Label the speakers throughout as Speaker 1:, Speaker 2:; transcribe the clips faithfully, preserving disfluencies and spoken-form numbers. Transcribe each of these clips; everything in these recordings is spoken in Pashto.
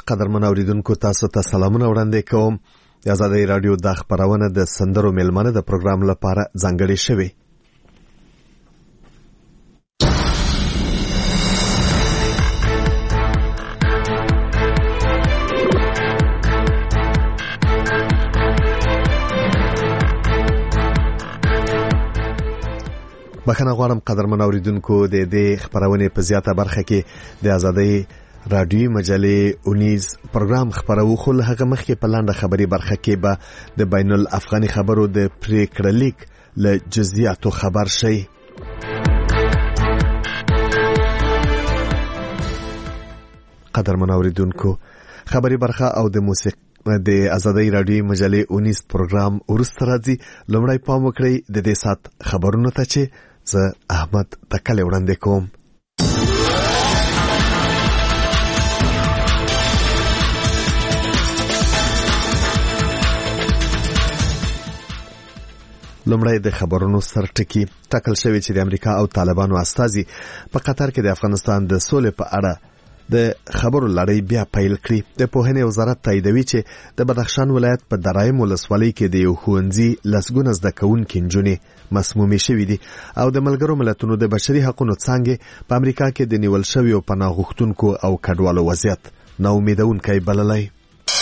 Speaker 1: قدرمن اوریدونکو تاسو ته سلامونه وړاندې کوم. د آزادۍ رادیو د خبرونه د سندرو میلمنه د پروګرام لپاره ځانګړې شوی. بخښنه غواړم قدرمن اوریدونکو د دې خبرونه په زیاته برخه کې د آزادۍ رادیو مجلې اونیز پروګرام خبرو خو له هغه مخکې په لاندې خبري برخه کې به د بین الافغاني خبرو د پریکړه لیک له جزئیاتو خبر شي. قدرمن اوریدونکو خبري برخه او د موسیقي د آزادۍ رادیو مجلې اونیز پروګرام ورسته راځي. لومړی پام وکړئ د دې سات خبرونو ته چې زه احمد تکل وړاندې کوم. لومړی د خبرونو سرټکی ټاکل شوی چې د امریکا او طالبانو استازي په قطر کې د افغانستان د سولې په اړه د خبرو لړۍ بیا پیل کړي. د پوهنې وزارت تاییدوي چې د بدخشان ولایت په درایم ولسوالۍ کې د یو ښوونځي لسګونه زده کوونکي نجونې مسمومې شوې دي او د ملګرو ملتونو د بشري حقوقو څانګې په امریکا کې د نیول شویو پناه غوښتونکو او کډوالو وضعیت نا امیدونکی بللی.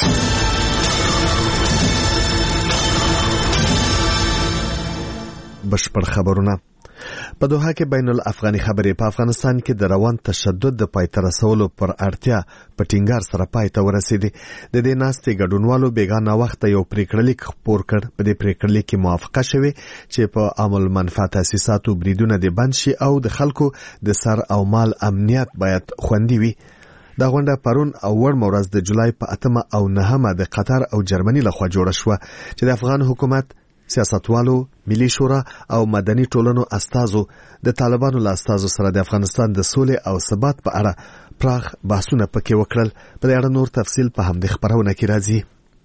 Speaker 1: بشپړ خبرونه. په دوحه کې بین الافغاني خبرې په افغانستان کې د روان تشدد د پای ته رسولو پر اړتیا په ټینګار سره پای ته ورسېدې. د دې ناستې ګډونوالو بیګانه وخت یو پریکړه لیک خپور کړ. په دې پریکړه لیک کې موافقه شوې چې په عامل منفعت تاسیساتو بریدونه د بند شي او د خلکو د سر او مال امنیت باید خوندي وي. دا غونډه پرون او ورم ورځ د جولای په اتمه او نهمه د قطر او جرمني لخوا جوړه شوه چې د افغان حکومت، سیاستوالو، ملي شورا او مدني ټولنو استازو د طالبانو له استازو سره د افغانستان د سولې او ثبات په اړه پراخ بحثونه پکې وکړل. په دې اړه نور تفصیل په همدې خبرونه کې راځي.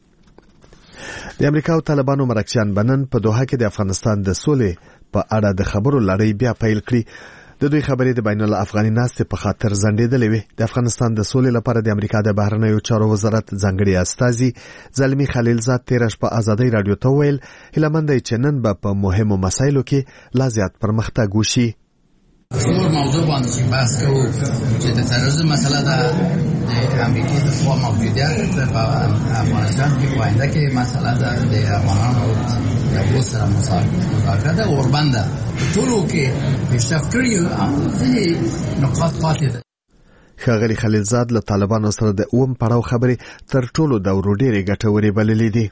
Speaker 1: د امریکا او طالبانو مرکزیان بنن په دوحه کې د افغانستان د سولې په اړه د خبرو لړۍ بیا پیل کړي. د دوی خبرې د بین الافغاني ناستې په خاطر ځنډېدلې وې. د افغانستان د سولې لپاره د امریکا د بهرنیو چارو وزارت ځانګړي استازي زلمی خلیلزاد تیرش په آزادۍ رادیو ته ویل هیله مند دی چې نن به په مهمو مسایلو کې لا زیات پرمختګ وشي.
Speaker 2: څلور موضوع باندې چې بحث کوو چې د تروریزم مسله ده، د امریکا د خوا موجودیت په افغانستان کې په آینده کې مسله ده، د افغانانو د اوس سره مذاکره ده، اوربند ده، ټولو کې پیشرفت کړی او ځینې نقاط پاتې ده.
Speaker 1: ښاغلي خلیلزاد له طالبانو سره د اووم پړاو خبرې تر ټولو دورو ډېرې ګټورې بللې دي.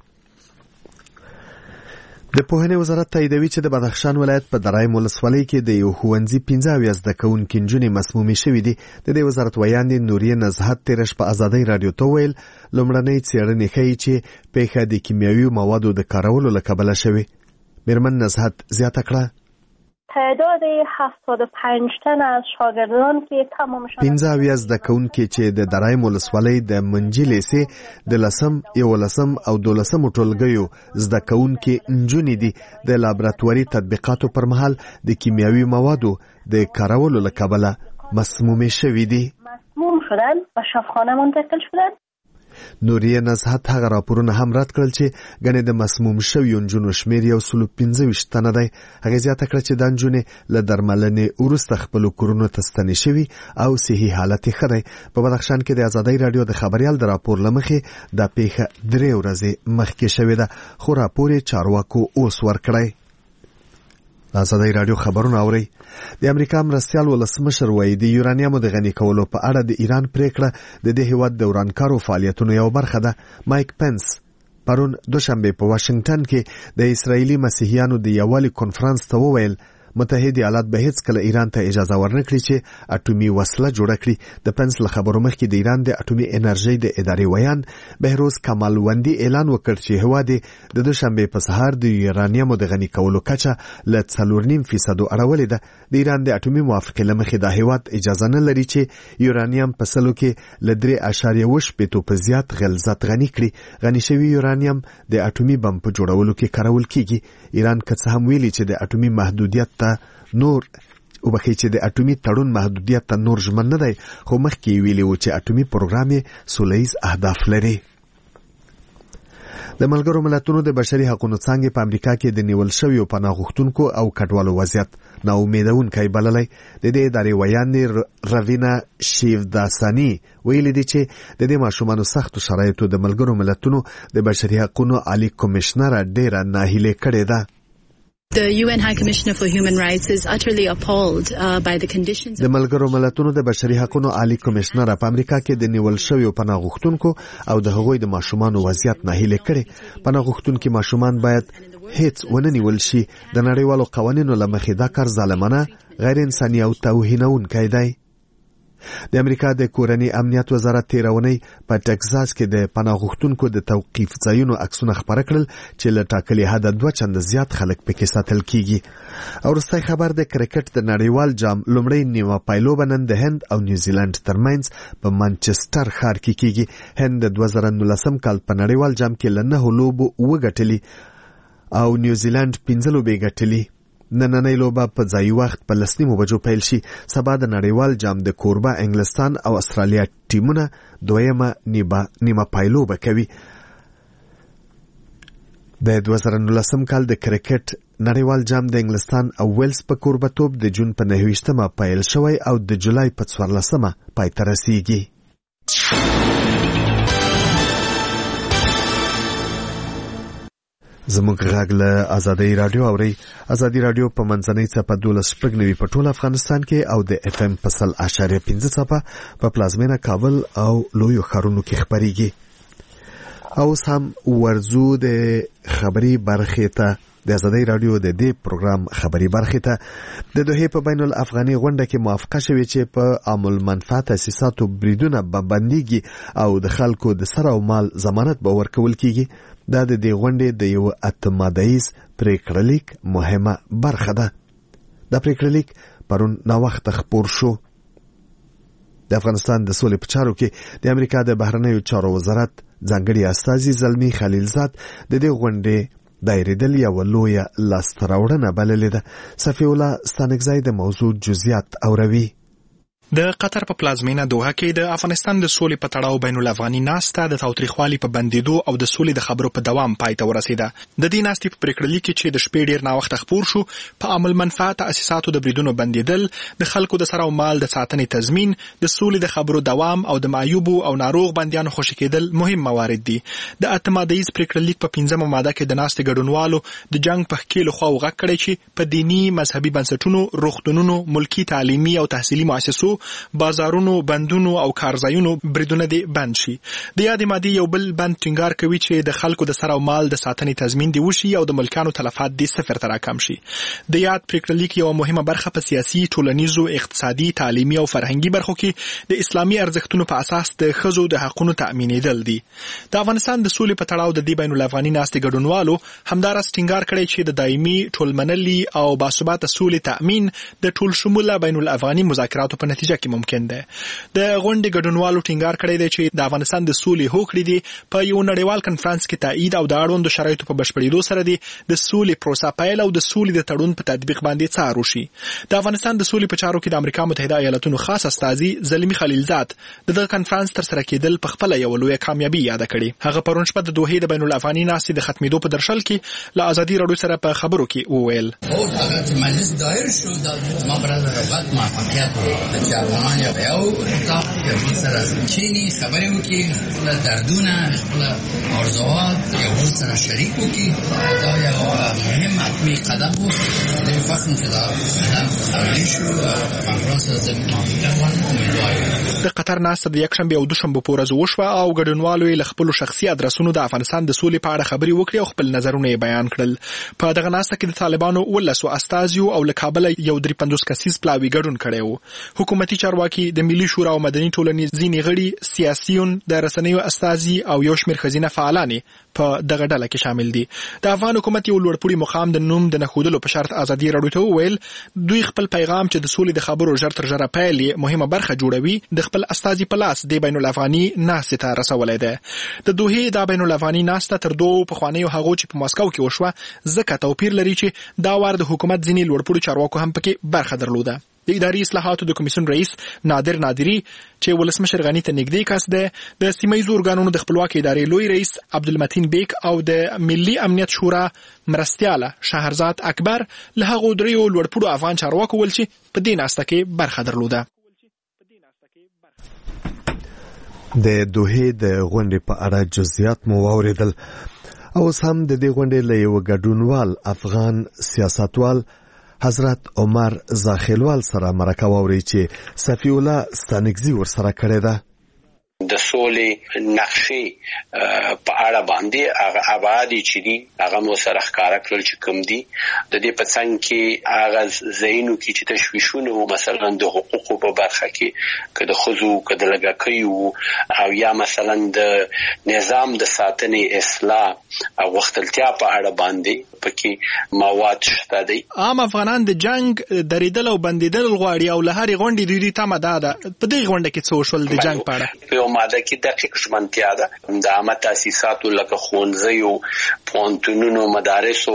Speaker 1: د پوهنې وزارت تاییدوي چې د بدخشان ولایت په درایم ولسوالۍ کې د یو ښوونځي پنځه اویا زده کوونکي نجونې مسمومې شوې دي. د دې وزارت ویاندې نوریه نزهت تیرش په آزادۍ رادیو ته ویل لومړنۍ څېړنې ښیي چې پیښه د کیمیاوي موادو د کارولو له کبله شوې. میرمن نزهت زیاته کړه
Speaker 3: تعداد هفتاد و پنج تن از شاگردان که تمامشان
Speaker 1: پنځه اویا زده کوونکي چې د درایم ولسوالۍ د منجي لیسې د لسم، یولسم او دولسم ټولګیو زده کوونکي نجونې دي د لابراتواري تطبیقاتو پر مهال د کیمیاوي موادو د کارولو له کبله مسمومې شوې دي.
Speaker 3: مسموم شدن و شفاخانه منتقل شدن.
Speaker 1: نوریه نزهت هغه راپورونه هم رد کړل چې ګنې د مسموم شویو نجونو شمېر یو سلو پنځه ویشت تنه دی. هغې زیاته کړه چې دا نجونې له درملنې وروسته خپلو کورونو ته ستنې شوي او صحي حالت یې ښه دی. په بدخشان کې د آزادۍ رادیو د خبریال د راپور له مخې دا پیښه درې ورځې مخکې شوې ده، خو راپور یې چارواکو اوس ورکړی. آزادۍ رادیو خبرونه اورئ. د امریکا مرستیال ولسمشر وایي د یورانیمو د غني کولو په اړه د ایران پریکړه د دې هیواد د ورانکارو فعالیتونو یو برخه ده. مایک پنس پرون دوشنبه په واشنگټن کې د اسرایلی مسیحیانو د یووالي کنفرانس ته وویل متحده ایالات به هیڅ کله ایران ته اجازه ورنکړي چې اټومي وسله جوړه کړي. د پنس له خبرو مخکې د ایران د اټومي انرژي د ادارې ویان بهروز کمالوندي اعلان وکړ چې هیواد د دوشنبه په سهار د یورانیمو د غني کولو کچه له څلور نیم فیصد اړولې ده. د ایران د اټومي موافقې له مخې د هیواد اجازه نه لري چې یورانیم په سلو کې له درې اعشاریه اووه شپېته په زیات غلظت غني کړي. غني شوی یورانیم د اټومي بم په جوړولو کې کارول کیږي. ایران که څه هم ویلي چې د اټومي محدودیت ته نور وبخې چې د اټومي تړون محدودیت ته نور ژمن نه دی، خو مخکې ویلي و چې اټومي پروګرام یې سوله ییز اهداف لري. د ملګرو ملتونو د بشري حقوقو څانګې په امریکا کې د نیول شویو پناه غوښتونکو او کډوالو وضعیت ناامیدونکی بللی. د دې ادارې ویاندې روینا شیوداسانی ویلي دي چې د دې ماشومانو سختو شرایطو د ملګرو ملتونو د بشري حقوقو عالی کمشنره ډیره ناهیلې کړې ده.
Speaker 4: The U N High Commissioner for Human Rights is utterly appalled uh, by the conditions.
Speaker 1: د ملګرو ملتونو د بشري حقوقو عالی کمشنر په امریکا کې د نیول شویو پناه غوښتونکو او د هغوی د ماشومانو وضعیت ناهیلې کړي. پناه غوښتونکي ماشومان باید هیڅ ونه نیول شي. د نړیوالو قوانینو له مخې دا کار ظالمانه، غیر انساني او توهینونکی دی. د امریکا د کورنۍ امنیت وزارت تیرونی په ټکساس کې د پناه غوښتونکو د توقیف ځایونو عکسونه خپاره کړل چې له ټاکلي حده دوه چنده زیات خلک پکې ساتل کیږي. او وروستی خبر د کرکټ د نړیوال جام لومړی نیمه پایلوبه نن د هند او نیوزیلند ترمنځ په مانچسټر ښار کې کیږي. هند د دوه زره نولسم کال په نړیوال جام کې له نهو لوبو وګټلي او نیوزیلند پنځه لوبې ګټلي. نننۍ لوبه په ځایي وخت په لس نیمو بجو پیل شي. سبا د نړیوال جام د کوربه انګلستان او استرالیا ټیمونه دویمه نیمه پایلوبه کوي. د دوه زره نولسم کال د کرکټ نړیوال جام د انګلستان او ویلز په کوربتوب د جون په نهه ویشتمه پیل شوی او د جولای په څوارلسمه پای ته رسیږي. زموږ غږ له ازادۍ رادیو اوري. ازادي رادیو په منځنۍ څپه دولس شپږ نوي په ټول افغانستان کې او د اف ام په سل اشاریه پنځه څپه په پلازمینه کابل او لویو ښارونو کې خپریږي. اوس هم ورځو د خبري برخې ته، د ازادۍ رادیو د دې پروګرام خبري برخې ته. د دوحې په بین الافغاني غونډه کې موافقه شوې چې په عام المنفعه تاسیساتو بریدونه به بنديږي او د خلکو د سر او مال ضمانت به ورکول کیږي. دا د دې غونډې د یو اتمادایز پریکړلیک مهمه برخه ده. دا پریکړلیک پرون ناوخته خپور شو. د افغانستان د سولې په چارو کې د امریکا د بهرنیو چارو وزارت ځانګړي استازي زلمی خلیلزاد د دې غونډې دایریدل یو لویه لاسته راوړنه بللې ده. صفی الله ستانکزی د موضوع جزئیات اوروي.
Speaker 5: د قطر په پلازمینه دوحه کې د افغانستان د سولې په تړاو بین الافغاني ناسته د تاوتریخوالي په بندیدو او د سولې د خبرو په دوام پای ته ورسیده. د دې ناستې په پریکړلیک کې چې د شپې ډیر ناوخته خپور شو، په عام المنفعه تاسیساتو د بریدونو بندیدل، د خلکو د سر او مال د ساتنې تضمین، د سولې د خبرو دوام او د معیوبو او ناروغ بندیانو خوشي کېدل مهم موارد دي. د اتمادایز پریکړلیک په پنځمه ماده کې د ناستې ګډونوالو د جنگ په خکیلو خوا وغږ کړی چې په دینی مذهبي بنسټونو، روغتونونو، ملکی تعلیمي او تحصیلي مؤسسو، بازارونو، بندونو او کارځایونو بریدونه دي بند شي. د یادې مادې یو بل بند ټینګار کوي چې د خلکو د سر او مال د ساتنې تضمین دی وشي او د ملکانو تلفات دي صفر ته راکم شي. د یاد پریکړلیک یو مهمه برخه په سیاسي، ټولنیزو، اقتصادي، تعلیمي او فرهنګي برخو کې د اسلامي ارزښتونو په اساس د ښځو د حقوقو تأمینېدل دي. د افغانستان د سولې په تړاو د دې بین الافغاني ناستې ګډونوالو همداراز ټینګار کړی چې د دایمي، ټولمنلي او باثباته سولې تأمین د ټول شموله بین الافغاني مذاکراتو په نتیجه کې ممکن دی. د غونډې ګډونوالو ټینګار کړی دی چې د افغانستان د سولې هوکړې دي په یو نړیوال کنفرانس کې تایید او د اړوندو شرایطو په بشپړېدو سره دي د سولې پروسه پیل او د سولې د تړون په تطبیق باندې څار وشي. د افغانستان د سولې په چارو کې د امریکا متحده ایالاتونو خاص استازي زلمی خلیلزاد د دغه کنفرانس تر سره کېدل په خپله یوه لویه کامیابي یاده کړې. هغه پرون شپه د دوحې د بین الافغاني ناستې د ختمېدو په درشل کې له ازادي راډیو سره په خبرو کې وویل:
Speaker 2: مجلس دایر شو د ما برادر رغبت موفقیت چې افغانان یو اتاق که بل سره چینی خبرې وکړي، خپله دردونه، خپله آرزوات یو بل سره شریک وکړي. دا یو مهم حتمي قدم و. ډېر فخر چې دا قدم عملي شو. کنفرانس د موافقت باندې امیدوار یم.
Speaker 5: د قطر ناسته د یکشنبې او دوشنبې په ورځ وشوه او ګډونوالو یې له خپلو شخصي ادرسونو د افغانستان د سولې په اړه خبرې وکړې او خپل نظرونه یې بیان کړل. په دغه ناسته کې د طالبانو ولسو استازیو او له کابله یو درې پنځوس کسیز پلاوي ګډون کړی و. حکومتي چارواکي، د ملي شورا او مدني ټولنې ځینې غړي، سیاسیون، د رسنیو استازي او یو شمېر ښځینه فعالانې په دغه ډله کې شامل دي. د افغان حکومت یو لوړپوړي مقام د نوم د نښودلو په شرط ازادي راډیو ته وویل دوی خپل پیغام چې د سولې د خبرو ژر تر ژره پیل یې مهمه برخه جوړوي د خپل استازي په لاس د بین الافغاني ناستې ته رسولی دی. د دوحې دا بین الافغاني ناسته تر دوو پخوانیو هغو چې په ماسکو کې وشوه ځکه توپیر لري چې دا وار د حکومت ځینې لوړپوړي چارواکو هم پکې برخه درلوده. د اداري اصلاحاتو د کمیسیون رئیس نادر نادری چې ولسمشر غنی ته نږدې کس دی، د سیمه‌ییزو ارګانونو د خپلواکۍ ادارې لوی رئیس عبدالمتین بیک او د ملي امنیت شورا مرستیاله شهرزاد اکبر له هغو دریو لوړپوړو افغان چارواکو ول چې په دې ناسته کې برخه درلوده.
Speaker 1: د دوحې د غونډې په اړه جزئیات مو واورېدل او اوس هم د دې غونډې له یوه ګډونوال افغان سیاستوال حضرت عمر زاخیلوال سره مرکه واورئ چې صفی الله ستانکزي ورسره کړې ده.
Speaker 6: د سولې نقشې په اړه باندې هغه ابعاد چې دي هغه مو سره ښکاره کړل چې کوم دي. د دې په څنګ کې هغه ځایونو کې چې تشویشونه وو، مثلا د حقوقو په برخه کې که د ښځو که د لږکیو او یا مثلا د نظام د ساتنې اصلاح او غوښتلتیا په اړه باندې پکې مواد شته دي.
Speaker 5: عام افغانان د جنگ درېدل او بندېدل غواړي او له هرې غونډې دوی تمه ده ده په دې غونډه کې څه وشول د جنگ په اړه؟
Speaker 6: ماده کې دقیق ژمنتیا ده د عامه تاسیساتو لکه ښوونځیو، پوهنتونونو، مدارسو،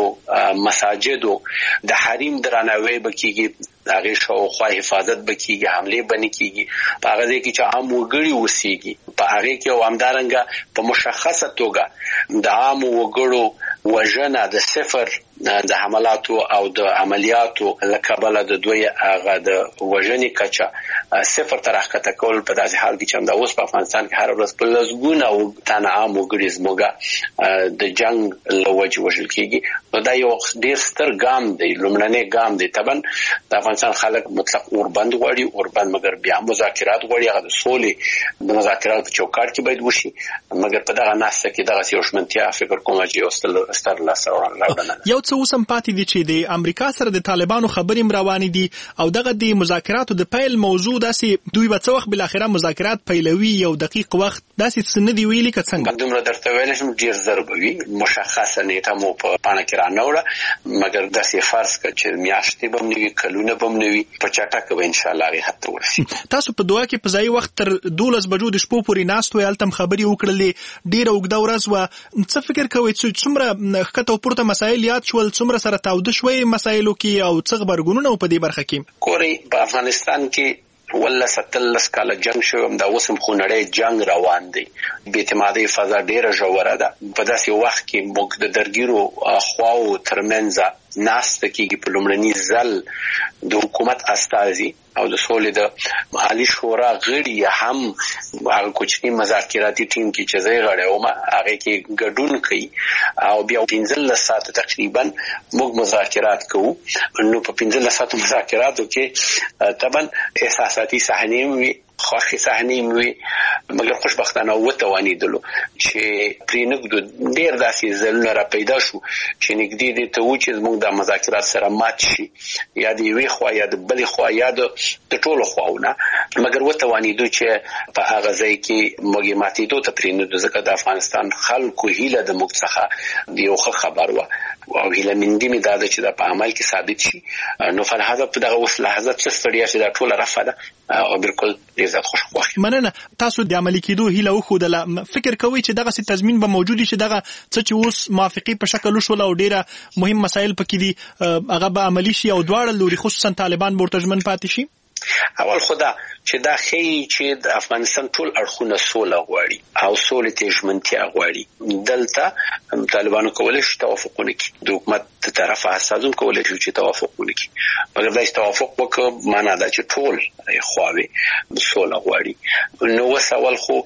Speaker 6: مساجدو د حریم درناوی به کېږي، د هغې شاوخوا حفاظت به کېږي، حملې به نه کېږي، په هغه ځای کې چې عام وګړي اوسېږي په هغې کې او همدارنګه په مشخصه توګه د عامو وګړو وژنه د صفر د حملاتو او د عملیاتو له کبله د دوی هغه د وژنې کچه صفر ته راښکته کول په داسې حال کې چې همدا اوس په افغانستان کې هره ورځ په لسګونه او تنه عام وګړي زموږ د جنګ له وجې وژل کېږي. نو دا یو ډېر ستر ګام دی، لومړنی ګام دی. طبعا د افغانستان خلک مطلق اوربند غواړي، اوربند مګر بیا مذاکرات غواړي، هغه د سولې د مذاکراتو په چوکاټ کې باید وشي، مګر په دغه ناسته کې دغسې یو ژمنتیا فکر کوم چې یو ستر لاسته راوړنه ده.
Speaker 5: یو څه اوس هم پاتې دي چې د امریکا سره د طالبانو خبرې روانې دي او دغه د مذاکراتو د پیل موضوع داسې دوی به څه وخت بالاخره مذاکرات پیلوي، یو دقیق وخت داسې څه نه دي ویلي که څنګه؟
Speaker 6: دومره درته ویلی شم ډېر زر به وي، مشخصه نیټه مو په پاڼه کې رانهوړه، مګر داسې فرض کړه چې میاشتې به هم نه وي، کلونه به هم نه وي، په چټکه به انشاءالله هغې حد ته ورسي.
Speaker 5: تاسو په دوحه کې په ځایي وخت تر دولس بجو د شپو پورې ناست وئ، هلته هم خبرې وکړلې، ډېره اوږده ورځ وه. څه فکر کوئ چې څومره ښکته او پورته مسایل یاد شول، څومره سره تاوده شوی مسایلو کې او څه غبرګونونه په دې برخه کې؟
Speaker 6: ګورئ په افغانستان کې ولس اتلس کاله جنگ شوی، همدا اوس هم خو نړۍ جنگ روان دی، بې اعتمادۍ فضا ډېره ژوره ده. په داسې وخت کې موږ د درګیرو خواو ترمنځه ناسته کېږي، په لومړني ځل د حکومت استازي او د سولې د عالي شورا غړي هم هغه کوچني مذاکراتي ټیم کې چې زه یې غړی وم هغې کې ګډون کوي او بیا پنځلس ساعته تقریبا موږ مذاکرات کوو. نو په پنځلس ساعتو مذاکراتو کې طبعا احساساتي صحنې هم وي، خوښې صحنې هم وي، مګر خوشبختانه وتوانېدلو چې پرې نږدو. ډېر داسې ځایونه را پیدا شو چې نږدې دې ته وو چې زموږ دا مذاکرات سره مات شي، یا د یوې خوا یا د بلې خوا یا د ټولو خواونه، مګر وتوانېدو چې په هغه ځای کې موږ یې ماتېدو ته پرېنږدو، ځکه د افغانستان خلکو هیله د موږ څخه د یو ښه خبر وه او هیله مندي مې دا ده چې دا په عمل کې ثابت شي. نو فلهذا په دغه اوس لحظه څه ستړیا چې دا ټوله رفع ده او بالکل ډېر زیات خوشخوښ.
Speaker 5: مننه. تاسو د عملي کېدو هیله وښودله، فکر کوئ چې دغسې تضمین به موجود وي چې دغه څه چې اوس موافقې په شکل وشول او ډېره مهم مسایل پکې دي هغه به عملي شي او دواړه لوري خصوصا طالبان به ورته ژمن پاتې شي؟
Speaker 6: اول خو دا چې دا ښیي چې د افغانستان ټول اړخونه سوله غواړي او سولې ته ژمنتیا غواړي. دلته طالبانو کولی شي توافق ونه کړي، د حکومت د طرفه اساساً کولی شي چې توافق ونه کړي، مګر دا چې توافق وکړه معنا ده چې ټول خواوې سوله غواړي. نو اوس اول خو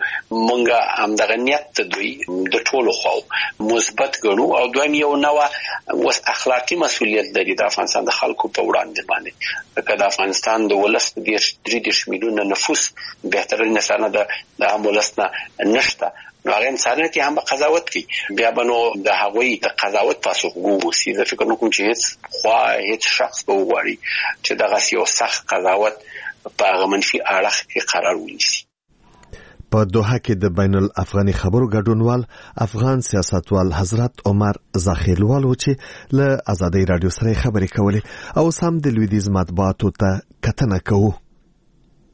Speaker 6: موږ همدغه نیت ته دوی د ټولو خواو مثبت ګڼو او دویم یو نوع اوس اخلاقي مسؤلیت لري د افغانستان د خلکو په وړاندې باندې، ځکه د افغانستان د ولس دېرش درې دېرش میلیونه نفوس بهتره نسانه د عام ولس نه نشته، نو هغه انسانیت هم به قضاوت کوي، بیا به نو د هغوی د قضاوت پاسخګو اوسي. زه فکر نه کوم چې هېڅ خوا هېڅ شخص به وغواړي چې دغسې یو سخت قضاوت په هغه منفي اړخ کې قرار ونیسي.
Speaker 1: په دوحه کې د بین الافغاني خبرو ګډونوال افغان سیاستوال حضرت عمر زاخیلوال و چې له آزادۍ رادیو سره خبرې کولې او سم د لویدیځ مطبوعاتو ته کتنه کوو.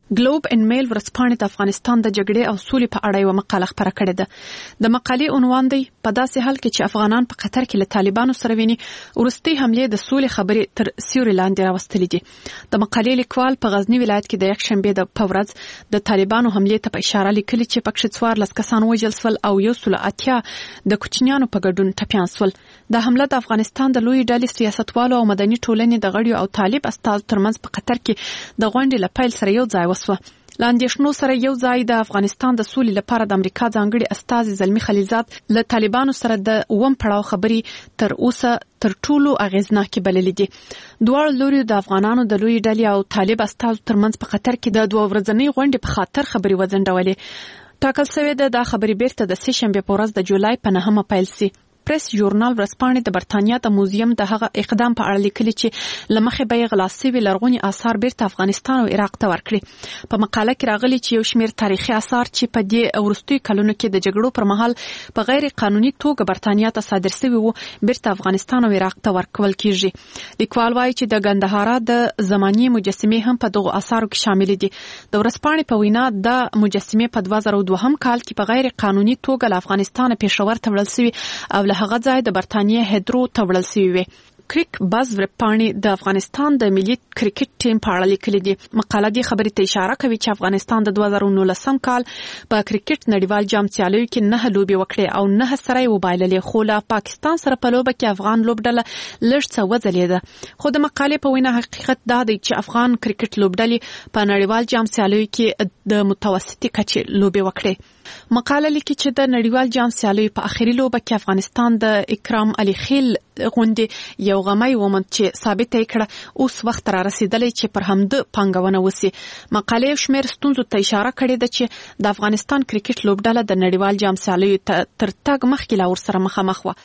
Speaker 7: ګلوب ان میل ورځپاڼې د افغانستان د جګړې او سولې په اړه یو مقاله خپره کړې ده. د مقالې عنوان دی په داسې حال کې چې افغانان په قطر کې له طالبانو سره ویني ورستي حملې د سولې خبرې تر سیوري لاندې راوستلې دي. د مقالې لیکوال په غزنی ولایت کې د یک شنبه د پورز د طالبانو حملې ته په اشاره لیکلي چې پکښ څوارلس کسان وژل شول او یو سل اتیا د کوچنیانو په ګډون ټپیان شول. د حمله د افغانستان د لوی ډلې سیاستوالو او مدني ټولنې د غړیو او طالب استازو ترمنځ په قطر کې د غونډې لپاره سره یو ځای وسو. لاندېشنو سره یو ځای د افغانستان د سولې لپاره د امریکا ځانګړي استازي زلمی خلیلزاد له طالبانو سره د اووم پړاو خبري تر اوسه تر ټولو اغیزناکې بللې دي. دواړو لوري د افغانانو د لوی ډلې او طالب استازو ترمنځ په قطر کې د دوه ورځنۍ غونډې په خاطر خبري وځنډولې. ټاکل شوې ده د خبري بیرته د سه شنبه په ورځ د جولای په نهمه پیل شي. پریس ژورنال ورځپاڼې د برتانیا د موزیم د هغه اقدام په اړه لیکلي چې لمخې به یې غلا شوي لرغوني آثار بیرته افغانستان او عراق ته ورکړي. په مقاله کې راغلي چې یو شمېر تاریخي آثار چې په دې وروستیو کلونو کې د جګړو پر مهال په غیر قانوني توګه برتانیا ته صادر شوي وو بیرته افغانستان او عراق ته ورکول کیږي. لیکوال وایي چې د ګندهارا د زماني مجسمې هم په دغه آثارو کې شامل دي. د ورځپاڼې په وینا د مجسمې په دوه زره دوه کال کې په غیر قانوني توګه له افغانستان پېښور ته وړل شوي او له هغه ځای د برتانیې هدرو ته وړل شوي وي. کریک باز ورځپاڼې د افغانستان د ملي کرکټ ټیم په اړه لیکلي دي. مقاله دې خبرې ته اشاره کوي چې افغانستان د دوه زره نولسم کال په کرکټ نړیوال جام سیالیو کې نه لوبي وکړې او نه سره یې وبایللې، خو له پاکستان سره په لوبه کې افغان لوبډله لږ څه وځلېده. خو د مقالې په وینا حقیقت دا دی چې افغان کرکټ لوبډلې په نړیوال جام سیالیو کې د متوسطې کچې لوبي وکړې. مقاله لیکي چې د نړیوال جام سیالیو په اخري لوبه کې افغانستان د اکرام علي خیل غونډې یو غمی ومند چې ثابت یې کړه اوس وخت را رسیدلی چې پر همده پانګونه وسی. مقاله یو شمېر ستونزو ته اشاره کړې ده چې د افغانستان کرکټ لوبډله د نړیوال جام سیالیو تر تګ مخکې لا ورسره مخامخ وه.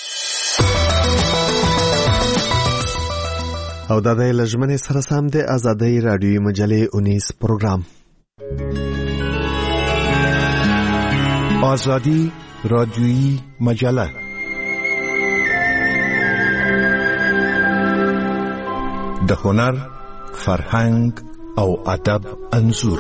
Speaker 1: او دا د لژمنې سره سم د ازادۍ رادیوي مجلې اونیس پروګرام
Speaker 8: آزادی رادیویی مجله د هنر، فرهنګ او ادب انځور.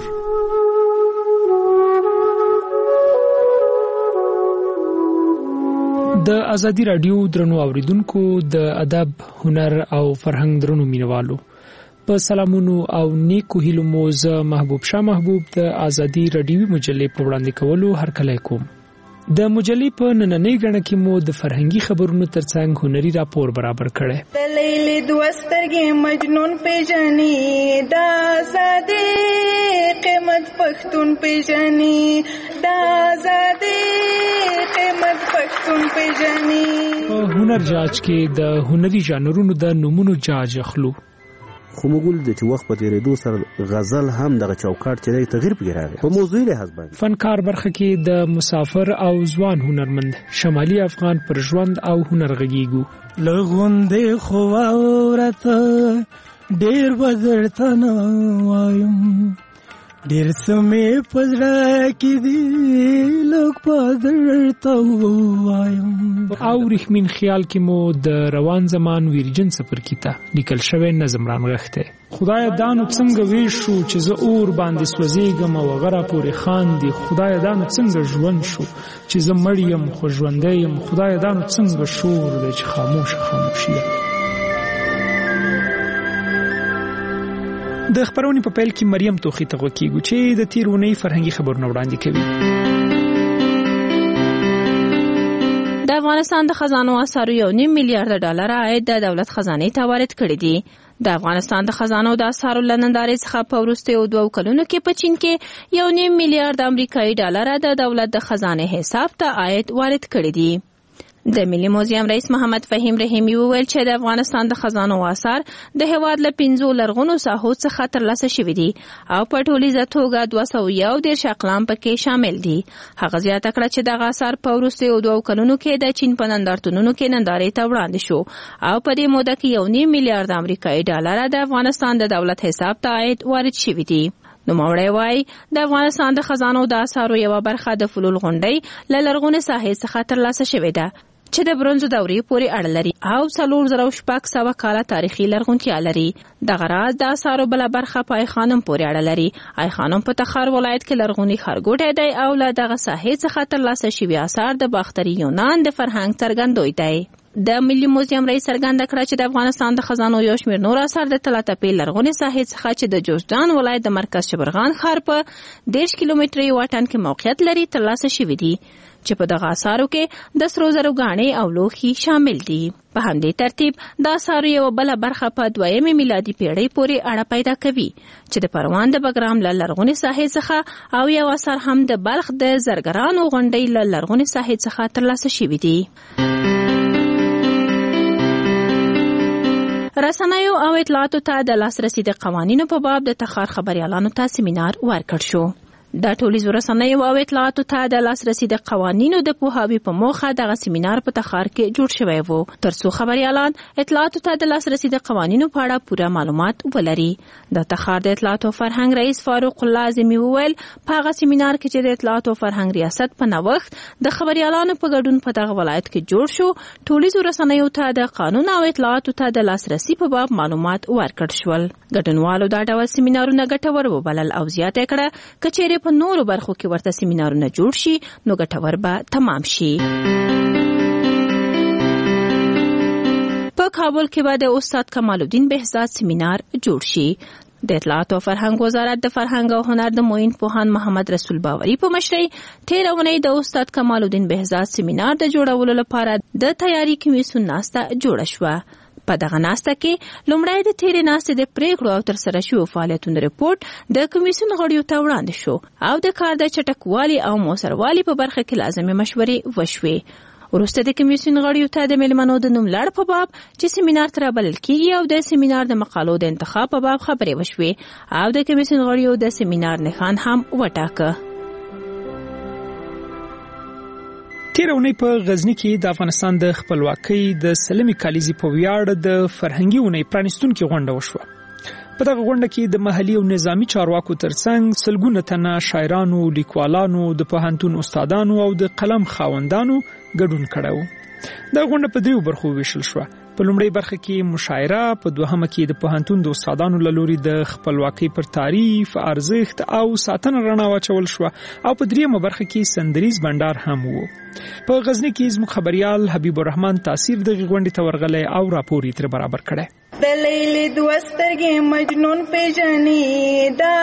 Speaker 9: د ازادي رادیو درنو اوریدونکو، د ادب، هنر او فرهنګ درنو مینوالو، په سلامونو او نیکو هیلو مو زه محبوب شاه محبوب د ازادي رادیوي مجلې په وړاندې کولو هرکلی کوم. د مجلې په نننۍ غڼه کې مو د فرهنګي خبرونو ترڅنګ هنري راپور برابر کړی.
Speaker 10: د لیلی دوه سترګې مجنون پیژني، د ازادۍ قیمت پښتون پیژني، د ازادۍ قیمت پښتون پیژني.
Speaker 9: په هنر جاج کې د هنري ژانرونو د نومونو جاج اخلو.
Speaker 11: خو موږ د چې وخت په تیریدو سره غزل هم دغه چوکاټ چې دی تغیر پکې راغی په موضوعي لحاظ باندې.
Speaker 9: فنکار برخه کې د مسافر او ځوان هنرمند شمالي افغان پر ژوند او هنر غږیږو.
Speaker 12: لغوندې خو واورته ډېر وزرته نه وایم، ډېر سمې په زړه کې دي لږ په درته ووایم.
Speaker 9: او ریښمین خیال کې مو د روان زمان ویرجن څپرکي ته لیکل شوی نظم رانغښتی.
Speaker 13: خدای دانو څنګه ویش شو چې زه اور باندې سوځېږم او هغه راپورې خاندي. خدای دانو څنګه ژوند شو چې زه مړ یم خو ژوندی یم. خدای دانو څنګه شور دی چې خاموشه خاموشي ده.
Speaker 9: د خبرونې په پیل کې مریم توخی ته غوږ چې د تیر اونۍ فرهنګي خبرونه وړاندې کوي.
Speaker 14: د افغانستان د خزانو اثارو یو نیم میلیارډ ډالر عاید د دولت خزانې ته وارد کړی دی. د افغانستان د خزانو د اثارو له نندارې څخه په وروستیو دوو کلونو کې په چین کې یو نیم میلیارډ امریکایي ډالر د دولت د خزانې حساب ته عاید وارد کړی دی. د ملي موزیم رئیس محمد فهیم رحیمی وویل چې د افغانستان د خزانو اثار د هېواد له پنځو لرغونو ساحو څخه ترلاسه شوي دي او په ټولیزه توګه دوه سوه یو دېرش اقلام پکې شامل دي. هغه زیاته کړه چې دغه اثار په وروستیو دوو کلونو کې د چین په نندارتونونو کې نندارې ته وړاندې شو او په دې موده کې یو نیم میلیارډ امریکایي ډالر د افغانستان د دولت حساب ته عاید وارد شوي دي. نوموړی وایي د افغانستان د خزانو د اثارو یوه برخه د فلول غونډۍ له لرغونې ساحې څخه ترلاسه شوې ده. چې د برونزو دورې پورې اړه لري او څلور زره شپږ سوه کاله تاریخي لرغونتیا لري. دغه راز د آثارو بله برخه په آی خانم پورې اړه لري. آی خانم په تخار ولایت کې لرغونی ښارګوټی دی او له دغه ساحې څخه ترلاسه شوي آثار د باختري یونان د فرهنګ څرګندوی دی. د ملي موزیم رئیس څرګنده کړه چې د افغانستان د خزانو یو شمېر نور آثار د طلا تپې لرغونې ساحې څخه چې د جوزجان ولایت د مرکز شبرغان ښار په دېرش کیلومتري واټن کې موقعیت لري ترلاسه شوي دي چې په دغه آثارو کې د سرو زرو ګاڼې او لوښي شامل دي. په همدې ترتیب د آثارو یوه بله برخه په دویمې میلادي پیړۍ پورې اړه پیدا کوي چې د پروان د بګرام له لرغونې ساحې څخه او یو اثر هم د بلخ د زرګرانو غونډۍ له لرغونې ساحې څخه ترلاسه شوي دي. رسنیو او اطلاعاتو ته د لاسرسي د قوانینو په باب د تخار خبريالانو ته سیمینار ورکړ شو. د ټولنیزو رسنیو او اطلاعاتو ته د لاسرسي د قوانینو د پوهاوي په موخه دغه سیمینار په تخار کې جوړ شوی و ترڅو خبريالان اطلاعاتو ته د لاسرسي د قوانینو په اړه پوره معلومات ولري. د تخار د اطلاعاتو فرهنګ رئیس فاروق الله اعظمي وویل په هغه سیمینار کې چې د اطلاعاتو فرهنګ ریاست په نوښت د خبريالانو په ګډون په دغه ولایت کې جوړ شو. ټولنیزو رسنیو ته د قانون او اطلاعاتو ته د لاسرسي په باب معلومات ورکړ شول. ګډونوالو دا ډول سیمینارونه ګټور وبلل او زیاته کړه کچېرې په نورو برخو کې ورته سیمینارونه جوړ شي نو ګټور به تمام شي. په کابل کې به د استاد کمال الدین بهزاد سیمینار جوړ شي. د اطلاعات او فرهنګ وزارت د فرهنګ او هنر د معین پوهان محمد رسول باوري په مشرۍ تیر اونۍ د استاد کمال الدین بهزاد سیمینار د جوړولو لپاره د تیاری کمیسیون ناسته جوړه شوه. په دغه ناسته کې لومړی د تیرې ناستې د پریکړو او ترسره شویو فعالیتونو رپورټ د کمیسیون غړیو ته وړاندې شو او د کار د چټکوالي او موثروالي په برخه کې لازمې مشورې وشوې. وروسته د کمیسیون غړیو ته د میلمنو د نوملړ په باب چې سیمینار ته رابلل کیږي او د سیمینار د مقالو د انتخاب په باب خبرې وشوې او د کمیسیون غړیو د سیمینار نښان هم وټاکه.
Speaker 9: تیر اونۍ په غزنی کې د افغانستان د خپلواکۍ د سلمې کالیزې په ویاړ د فرهنګي اونۍ پرانیستونکې غونډه وشوه. په دغه غونډه کې د محلي او نظامی چارواکو ترڅنګ سلګونه تنه شاعرانو، لیکوالانو، د پوهنتون استادانو او د قلم خاوندانو ګډون کړی. دا غونډه په دریو برخو ویشل شوه. په لومړۍ برخه کې مشاعره، په دوهمه کې د پوهنتون د استادانو له لوري د خپلواکۍ پر تعریف، ارزښت او ساتنه رڼا واچول شوه او په دریمه برخه کې سندریز بندر هم وو. په غزنی کې زموږ خبريال حبیب الرحمن تاثیر دغه غونډې ته ورغلی او راپور یې تر برابر کړی.
Speaker 10: د لیلی دوسترګې مجنون پیژني دا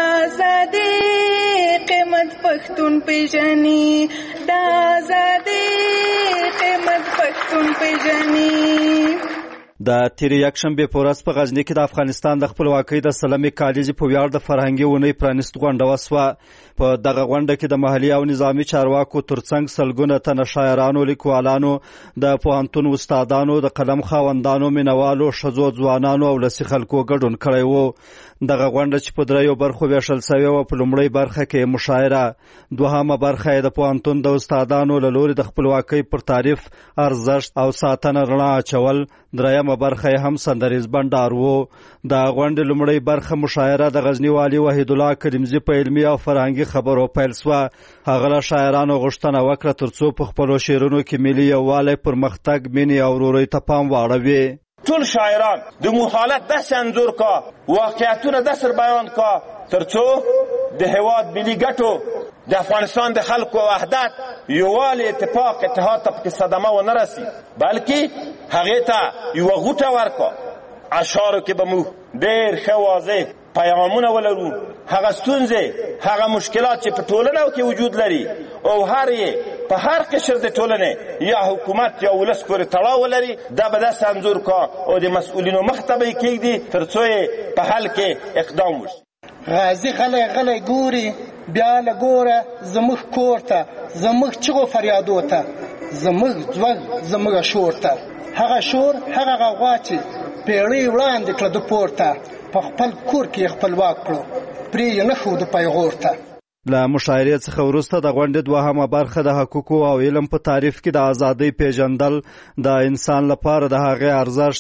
Speaker 10: زادې قیمت پښتون پیژني دا زادې قیمت پښتون پیژني.
Speaker 15: د تیر یکشنبه په ورځ په غزنی کې د افغانستان د خپلواکۍ د سلمې کالیزې په ویاړ د فرهنګي اونۍ پرانیست غونډه وسوه. په دغه غونډه کې د محلي او نظامی چارواکو ترڅنګ سلګونه تنه شاعرانو، لیکوالانو، د پوهنتون استادانو، د قلم خاوندانو، مینوالو، ښځو، ځوانانو او لسي خلکو ګډون کړی و. دغه غونډه چې په دریو برخو ویشل سوې وه، په لومړۍ برخه کې مشاعره، دوهمه برخه یې د پوهنتون د استادانو له لوري د خپلواکۍ پر تعریف، ارزښت او ساتنه رڼا اچول، دریمه برخه یې هم سندریز بندار و. د غونډې لومړۍ برخه مشاعره د غزنی والي وحید الله کریمزي په علمي او فرهنګي خبرو پیل سوه. هغه له شاعرانو غوښتنه وکړه ترڅو په خپلو شعرونو کې ملي یووالی، پرمختګ، مینې او ورورۍ ته پام واړوي.
Speaker 16: ټول شاعران د محالت داسې انځور کا، واقعیتونه داسې بیان کا ترڅو د هیواد ملي ګټو، د افغانستان د خلکو وحدت، یووالی، اتفاق، اتحاد ته پکې صدمه ونه رسي، بلکې هغې ته یوه غوټه ورکا. اشعارو کې به موږ ډېر ښه واضح پیغامونه ولرو، هغه ستونزې، هغه مشکلات چې په ټولنه کې وجود لري او هر یې په هر قشر د ټولنې یا حکومت یا ولس پورې تړاو لري، دا به داسې انځور کا او د مسؤلینو مخ ته به یې کېږدي ترڅو یې په حل کې اقدام وشي.
Speaker 17: غازی غلی غلی ګوري بیا له ګوره زموږ کور ته، زموږ چغو فریادو ته، زموږ ځوږ زموږ شور ته، هغه شور هغه غوغا چې پیړۍ وړاندې کړه د پورته، په خپل کور کې خپلواک کړو، پرې یې نه ښودو پیغور ته.
Speaker 15: له مشاعرې څخه وروسته د غونډې دوهمه برخه د حقوقو او علم په تعریف کې د ازادۍ پیژندل، د انسان لپاره د هغې ارزښت،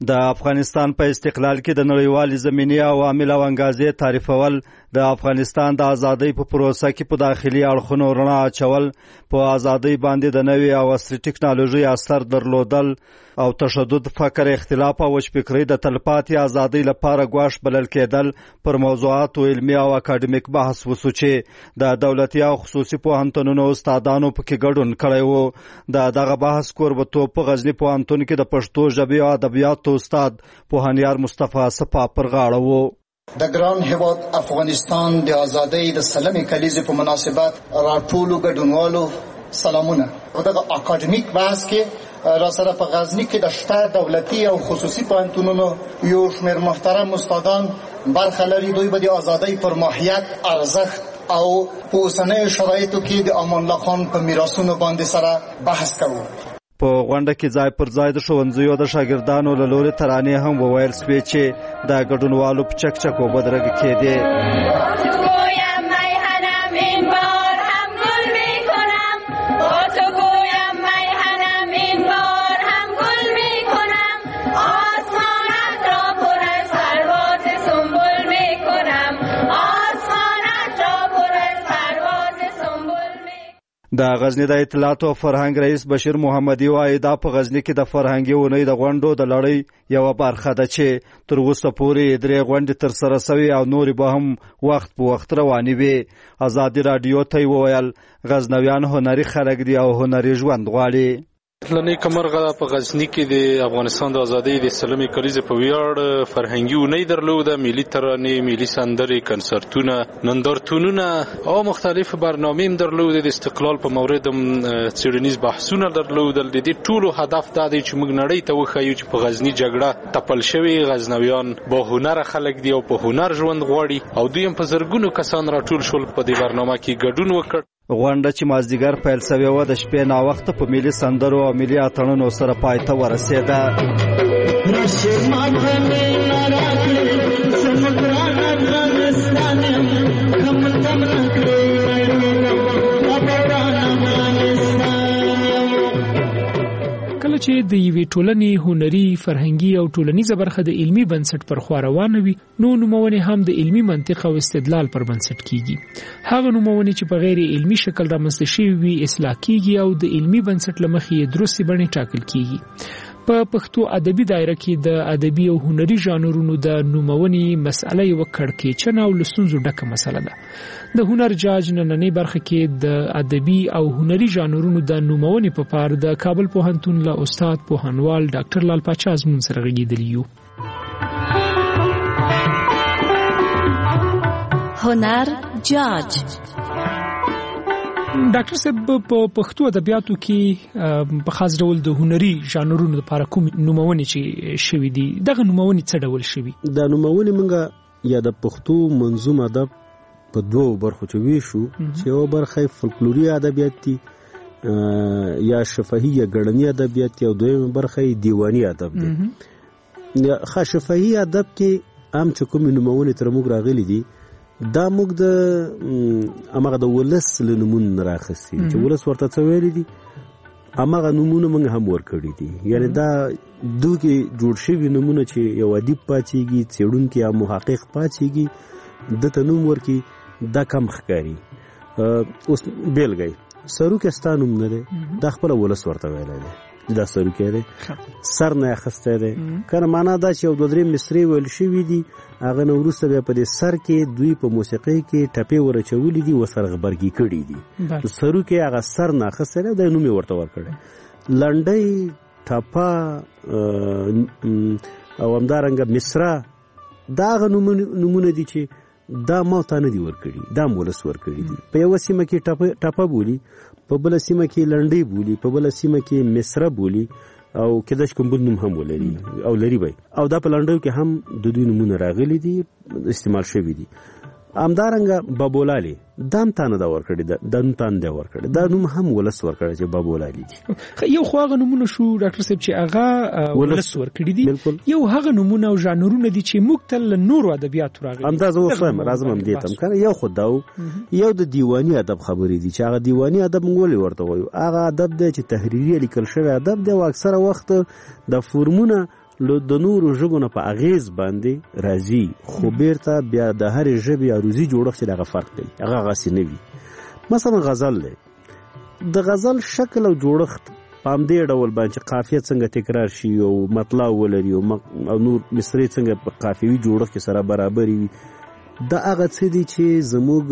Speaker 15: د افغانستان په استقلال کې د نړیوال زمینی عوامل او انګازې تعریفول د افغانستان د ازادۍ په پروسه کې په داخلي اړخونو رڼا اچول په ازادۍ باندې د نوې او عصري ټکنالوژي اثر درلودل او تشدد فکر اختلاف او وچفکرۍ د تلپاتې ازادۍ لپاره ګواښ بلل کېدل پر موضوعاتو علمي او اکاډمیک بحث وسو چې د دولتي او خصوصي پوهنتونونو استادانو پکې ګډون کړی و د دغه بحث کوربتوب په غزني پوهنتون کې د پښتو ژبې او ادبیاتو استاد پوهنیار مصطفی صفا پر غاړه و.
Speaker 17: د ګران هیواد افغانستان د ازادۍ د سلمې کلیزې په مناسبت راټولو ګډونوالو سلامونه. په دغه اکاډمیک بحث کې را سره په غزني کې د شته دولتي او خصوصي پوهنتونونو یو شمېر محترم استادان برخه لري. دوی به د ازادۍ پر ماهیت، ارزښت او په اوسنیو شرایطو کې د امان الله خان په میراثونو باندې سره بحث کوو.
Speaker 15: په غونډه کې ځای پر ځای د ښوونځیو د شاګردانو له لوري ترانې هم وویل سوې چې د ګډونوالو په چکچکو بدرګه کېدې. د غزنی د اطلاعات او فرهنګ رئیس بشیر محمدي وايي دا په غزنی کې د فرهنګي ونې د غونډو د لړۍ یو برخه ده چې تر اوسه پورې درې غونډې تر سره شوي او نورې به هم وخت په وخت روانې وي. ازادي راډیو ته وویل غزنویان هنري خلک دي او هنري ژوند غواړي.
Speaker 18: لنی کمرغه په غزنی کې د افغانستان د ازادۍ د سلمې کلیزې په ویاړ فرهنګي ونې درلوده، ملي ترانې، ملي سندرې، کنسرتونه، نندارتونونه او مختلف برنامې درلوده. د استقلال په مورد څېړنیز بحثونه درلودل. د دې ټولو هدف دا دی چې موږ نړۍ ته وښیو چې په غزني جګړه تپل شوي غزنویان با هنره خلک دي او په هنر ژوند غواړي او دوی هم په زرګونو کسان راټول شول په دې برنامه کې ګډون وکړ.
Speaker 15: غونډه چې مازدیګر پیل شوې وه د شپې ناوخته په ملي سندرو او ملي اتڼونو سره پای ته ورسېده.
Speaker 9: کله چې د یوې ټولنې هنري، فرهنګي او ټولنیزه برخه د علمي بنسټ پر خوا روانه وي، نو نومونې هم د علمي منطق او استدلال پر بنسټ کیږي. هغه نومونې چې په غیر علمي شکل رامنځته شوي وي اصلاح کیږي او د علمي بنسټ له مخې یې درستې بڼې ټاکل کیږي. په پښتو ادبي دایره کې د ادبي او هنري ژانرونو د نومونې مسأله یو کړکېچنه او له ستونزو ډکه مسله ده. د هنر جاج نننۍ برخه کې د ادبي او هنري ژانرونو د نومونې په پار د کابل پوهنتون له استاد پوهنوال ډاکټر لال پاچا زمون سره غږیدلی یو.
Speaker 19: هنر جاج.
Speaker 9: ډاکټر صاحب په پښتو ادبیاتو کې په خاص ډول د هنري ژانرونو لپاره کوم نومونه چې شوي دي، دغه نومونه څه ډول شوي؟
Speaker 11: دا نومونه موږ یا د پښتو منظوم ادب په دوو برخو چې ویشو چې یو برخه فولکلوري ادبیات دي یا شفاهي یا ګړنی ادبیات دي او دویمه برخه دیوانی ادب دي. خا شفاهي ادب کې عام چې کوم نومونه تر موږ راغلي دي دا موږ د امغه د ولس له نومونو راخسي چې ولس ورته څه ویلي دي امغه نومونه موږ هم ورکړي دي. یعنی دا دوی جوړ شوي نومونه چې یو ادیب پاتېږي، څېړونکی یا محقق پاتېږي، دته نوم ورکي دا کم ښکاري. اوس بیلګی سروکي ستا نوم نه دی، دا خپله ولس ورته ویلی دی، دا سروکي دی، سر نه اخیستی دی. کنه معنا دا چې یو دوه درې مصرې ویل شوي دي، هغه نه وروسته بیا په دې سر کې دوی په موسیقۍ کې ټپې ورچولي دي، ورسره غبرګي کړي دي. سروکي هغه سر نه اخیستی دی، دا نوم یې ورته ورکړی. لنډۍ، ټپه او همدارنګه مصره دا هغه نومونه دي چې دا ما ته نه دي ورکړي، دا ولس ورکړي دي. په یوه سیمه کې ټپه بولي، په بله سیمه کې لنډۍ بولي، په بله سیمه کې مصره بولي او کېدای شي کوم بل نوم هم ولري او لري به. او دا په لنډیو کې هم د دوی نومونه راغلي دي، استعمال شوي دي. همدارنګه بابولالي دا هم تا نه دا ورکړي، دا نوم تا نه دی ورکړی، دا نوم هم ولس ورکړی چې بابولالي دي.
Speaker 9: یو خو هغه نومونه شو ډاکټر صاحب چې هغه ولس ورکړي دي، یو هغه نومونه او ژانرونه دي چې موږ ته له نورو ادبیاتو راغلي.
Speaker 11: همدا زه اوس وایم، راځم همدې ته کنه. یو خو دا یو د دیواني ادب خبرې دي چې هغه دیواني ادب موږ ولې ورته وایو، هغه ادب دی چې تحریري لیکل شوی ادب دی او اکثره وخت د فورمونه د نورو ژبو نه په اغیز باندې راځي، خو بیرته بیا د هرې ژبې عروضي جوړښت چې دغه فرق دی هغه هغسې نه وي. مثلا غزل دی، د غزل شکل او جوړښت په همدې ډول باندې چې قافیه څنګه تکرار شي او مطلع ولري او نور مصرې څنګه په قافیوي جوړښت کې سره برابرې وي، دا هغه څه دي چې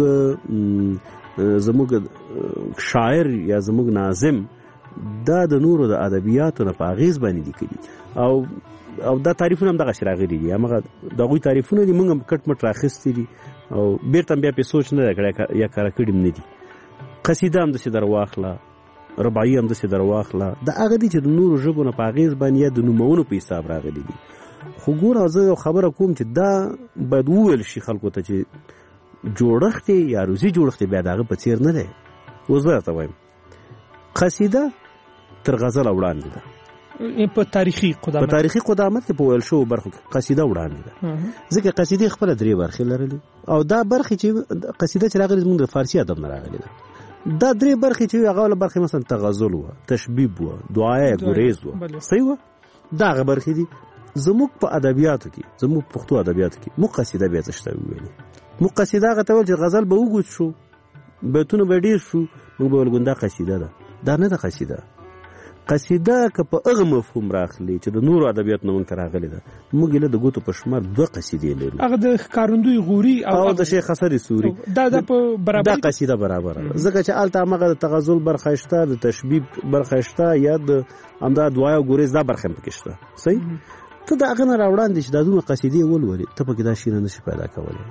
Speaker 11: زموږ زموږ شاعر یا زموږ ناظم دا د نورو د ادبیاتو نه په اغیز باندې لیکلي او او دا تعریفونه هم دغسې راغلي دي. همغه د هغوی تعریفونه دي، موږ هم کټ مټ راخیستي دي او بیرته هم بیا پرې سوچ نه دی کړی یا کاره کړي هم نه دي. قصیده هم داسې در واخله، رباعي هم داسې در واخله، دا هغه دي چې د نورو ژبو نه په اغیز باندې یا د نومونو په حساب راغلي دي. خو ګوره زه یو خبره کوم چې دا باید وویل شي خلکو ته چې جوړښت یا عروضي جوړښت بیا د هغه په څېر نه دی. اوس زه درته وایم قصیده تر غزله وړاندې ده
Speaker 9: په تاریخي قدامت
Speaker 11: په تاریخي قدامت کې په ویل شوو برخو کې قصیده وړاندې ده، ځکه قصیدې خپله درې برخې لرلې او دا برخې چې قصیده چې راغلې زموږ د فارسي ادب نه راغلې ده. دا درې برخې چې هغه وله برخې مثلا تغزل وه، تشبیب وه، دعایه ګریز وه، صحیح وه، دا هغه برخې دي. زموږ په ادبیاتو کې، زموږ پښتو ادبیاتو کې موږ قصیده بیا څه شته وویلې. موږ قصیده هغه ته ویل چې غزل به اوږد شو، بیتونه به ډېر شو، موږ به ویل دا قصیده ده. دا نه ده قصیده. قصیده که په هغه مفهوم راخلي چې د نورو ادبیاتو نه موږ ته راغلې ده، موږ یې د ګوتو په شمار دوه قصیدې لرو،
Speaker 9: هغه د ښکارندوی غوري
Speaker 11: او د شیخ حسن سوري.
Speaker 9: دا د په برابر
Speaker 11: دا قصیده برابره ده، ځکه چې هلته همغه د تغزل برخه شته، د تشبیب برخه شته، یا د همدا دعایه او ګریز دا برخه هم پکې شته. صحیح. ته د هغه نه راوړاندې چې دا دومره قصیدې ولولې، ته پکې دا شیونه نشي پیدا کولی.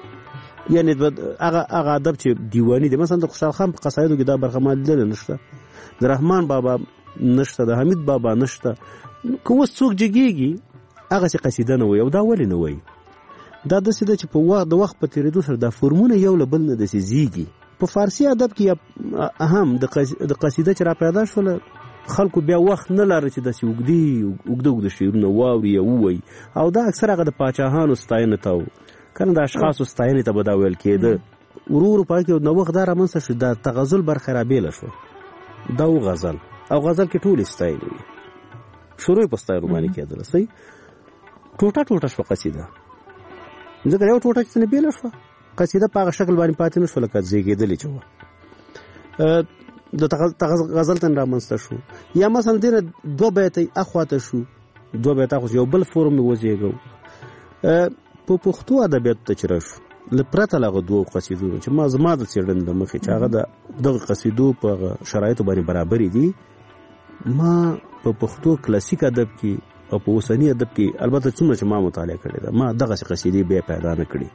Speaker 11: یعنې هغه هغه ادب چې دیواني دی، مثلا د خوشحال خان په قصایدو کې دا برخه ما لیدلې نشته، د رحمان بابا نشته، د حمید بابا نشته. که اوس څوک جګېږي هغسې قصیده نه وایي، او دا ولې نه وایي؟ دا داسې ده چې په وخت د وخت په تېرېدو سره دا فورمونه یو له بل نه داسې زیږي. په فارسي ادب کې هم د قصیده چې را پیدا شوله، خلکو بیا وخت نه لاره چې داسې اوږدې اوږده اوږده شعرونه واوري یا ووایي، او دا اکثر هغه د پاچاهانو ستاینه ته و، کنه د اشخاصو ستاینې ته به دا ویل کېده. ورو ورو په هغې کې نوښت دا رامنځته شو، دا تغزل برخه را بېله شوه، دا و غزل. او غزل کې ټولې ستایلې وي، شروع یې په ستایلو باندې کېدله. صحیح. ټوټه ټوټه شوه قصیده، ځکه یو ټوټه چې نه بېله شوه، قصیده په هغه شکل باندې پاتې نه شوه لکه زېږېدلې چې وه. د غزل تن رامنځته شو، یا مثلا دې نه دوه بیته اخواته شو، دوه بیته اخواته یو بل فورم یې وزېږو. په پښتو ادبیاتو ته چې راشو، له پرته له هغه دوو قصیدو چې ما زما د څېړنې د مخې چې هغه د دغه قصیدو په هغه شرایطو باندې برابرې دي، ما په پښتو کلاسیک ادب کې او په اوسني ادب کې البته څومره چې ما مطالعه کړې ده، ما دغسې قصیدې بیا پیدا نه کړي.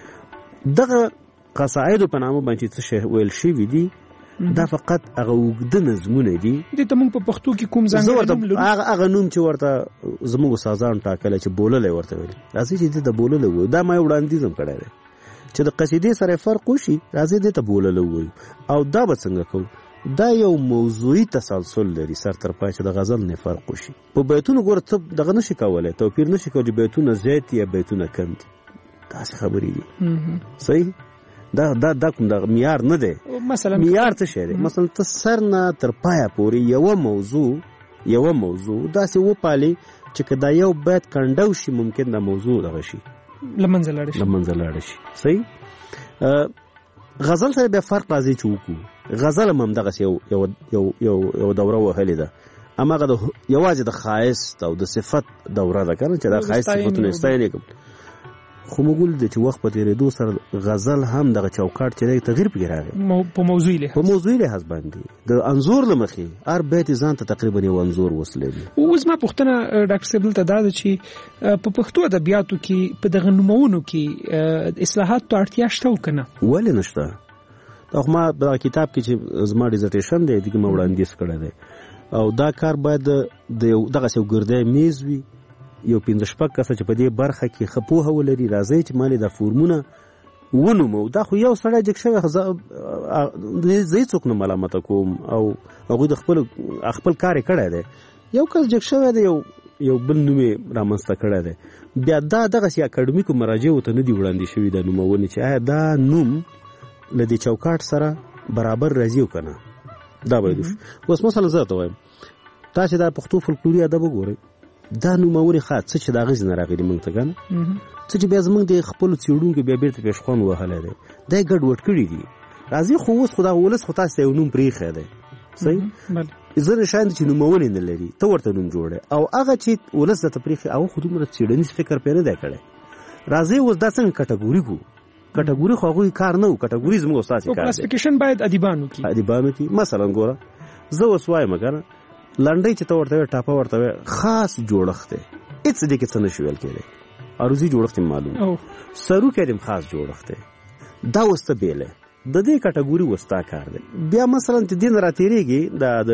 Speaker 11: دغه قصایدو په نامه باندې څه شی ویل شوي دي، دا فقط هغه اوږده نظمونه دي.
Speaker 9: دې ته موږ په پښتو کې کوم ځانګړی نوم لرو؟
Speaker 11: هغه نوم چې ورته زموږ استادان ټاکلی چې بوللی ورته ویل، راځئ چې دې ته بوللی ووایو. دا ما یو وړاندیز هم کړی دی چې د قصیدې سره فرق وشي، راځئ دې ته بوللی ووایو. او دا به څنګه کوو؟ دا یو موضوعي تسلسل لري سر تر پای چې د غزل نه فرق وشي. په بیتونو ګوره ته دغه نشي کولی، توپیر نشي کولی چې بیتونه زیات یا بیتونه کم دي، داسې خبرې دي. صحیح. دا دا دا کوم د معیار نه دی.
Speaker 9: مثلا
Speaker 11: معیار څه شی دی؟ مثلا ته سر نه تر پایه پورې یوه موضوع یوه موضوع داسې وپالې چې که دا یو بیت کنډو شي، ممکن دا موضوع دغه شي
Speaker 9: له منځه لاړه شي
Speaker 11: له منځه لاړه شي. صحیح. غزل سره بیا فرق راځي چې وکړو. غزل هم همدغسې یو یو یو یو یو دوره وهلې ده، هماغه د یوازې د ښایست او د صفت دوره ده، که نه چې دا ښایست صفتونه یې ستاینې کوم. خو موږ ولید چې وخت په تېرېدو سره غزل هم دغه چوکاټ چې دی تغییر پکې راغی
Speaker 9: په موضوعي لحاظ
Speaker 11: په موضوعي لحاظ باندې د انځور له مخې هر بیت یې ځان ته تقریبا یو انځور وسلی دی.
Speaker 9: اوس ما پوښتنه ډاکټر صاحب دلته دا ده چې په پښتو ادبیاتو کې په دغه نومونو کې اصلاحاتو ته اړتیا شته او که نه؟
Speaker 11: ولې نشته؟ دا خو ما په کتاب کې چې زما ډیزرټیشن دی دغه ما وړاندیز کړی دی، او دا کار باید د یو دغسې یو ګردی میز وي، یو پنځه شپږ کسه چې په دې برخه کې ښه پوهه ولري، راځئ چې مالې دا فورمونه ونومو. دا خو یو سړی جګ شوی، زه یې څوک نه ملامته کوم، او هغوی د خپل خپل کار یې کړی دی. یو کس جګ شوی دی، یو یو بل نوم یې رامنځته کړی دی. بیا دا دغسې اکاډمیکو مراجعو ته نه دي وړاندې شوي دا نومونې چې آیا دا نوم له دې چوکاټ سره برابر راځي او که نه. دا باید وشي. اوس مثلا زه ته وایم، تاسې دا پښتو فولکلوري ادب وګورئ، دا نوموري خاص څه چې دا غږ نه راغلی مونږ ته کنه څه چې بیا زمونږ د خپل څېړونکو بیا بیرته پېښخوان وهلی دی دا یې ګډوډ کړي دي راځي خو اوس خو دا ولس خو تاسو ته یو نوم پرېښی دی صحیح ځینې شیان چې نومونې نه لري ته ورته نوم جوړی او هغه چې ولس درته پرېښي هغه خو دومره څېړنیز فکر پرې نه دی کړی راځئ اوس دا څنګه کټګوري کړو کټګوري خو هغوی کار نه و کټګوري زموږ او ستاسې کار دی
Speaker 9: کلاسیفیکیشن باید ادیبانو کړي
Speaker 11: ادیبانو کړي مثلا ګوره زه اوس وایم که نه لنډۍ چې ته ورته وایې ټاپه ورته وایې خاص جوړښت دی هېڅ دې کې څه نه شي ویل کېدی عروضي جوړښت یې معلوم سروکی دې خاص جوړښت دی دا اوس ته بیلی د دې کټګوري اوس تا کار دی بیا مثلا چې دې نه راتېرېږي دا د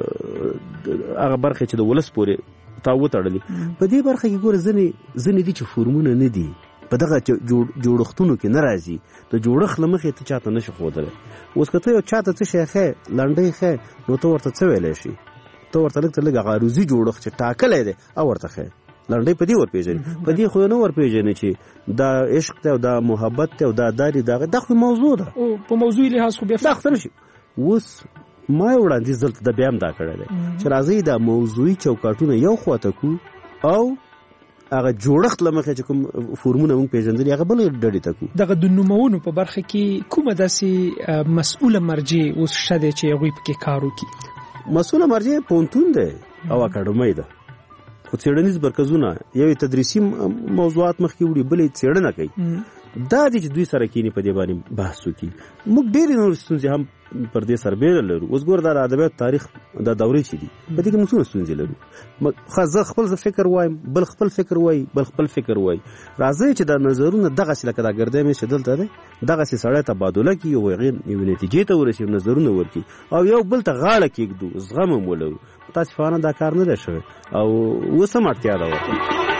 Speaker 11: هغه برخې چې د ولس پورې تا وتړلي په دې برخه کې ګوره ځینې ځینې دي چې فورمونه نه دي په دغه جوړښتونو کې نه راځي د جوړښت له مخې ته چاته نه شي ښودلی اوس که ته یو چاته څه شی ښیې لنډۍ ښیې نو ته ورته څه ویلی شي ته ورته لږ تر لږ هغه عروضي جوړښت چې ټاکلی دی او ورته ښیې لنډۍ په دې ورپېژني په دې خو نه ورپېژني چې دا عشق دی او دا محبت دی او دا داري دا دا خو موضوع ده
Speaker 9: په موضوعي لحاظ خو بیا
Speaker 11: دا خو نه شي اوس ما یې وړاندیز دلته د بیا هم دا کړی دی چې راځئ دا موضوعي چوکاټونه یو خواته کړو او هغه جوړښت له مخې چې کوم فورمونه موږ پېژندلي هغه بلې ډډې ته کړو
Speaker 9: دغه د نومونو په برخه کې کومه داسې مسؤله مرجع اوس شته دی چې هغوی پکې کار وکړي
Speaker 11: مسؤله مرجع پوهنتون دی او اکاډمۍ ده خو څېړنیز مرکزونه یو تدریسي موضوعات مخکې وړي بل یې څېړنه کوي دا دي چې دوی سره کینی په دې باندې بحث وکړي موږ ډېرې نور ستونزې هم پر دې سربېره لرو اوس ګوره دا د ادبیاتو تاریخ دا دورې چې دي په دې کې موږ څومره ستونزې لرو ښه زه خپل فکر وایم بل خپل فکر وایي بل خپل فکر وایي راځئ چې دا نظرونه دغسې لکه دا ګردی مېز چې دلته دی دغسې سړی تبادله کړي او هغې یوې نتیجې ته ورسي نظرونه ورکړي او یو بل ته غاړه کېږدو زغم هم ولرو متاسفانه دا کار نه دی شوی او اوس هم اړتیا ده ورته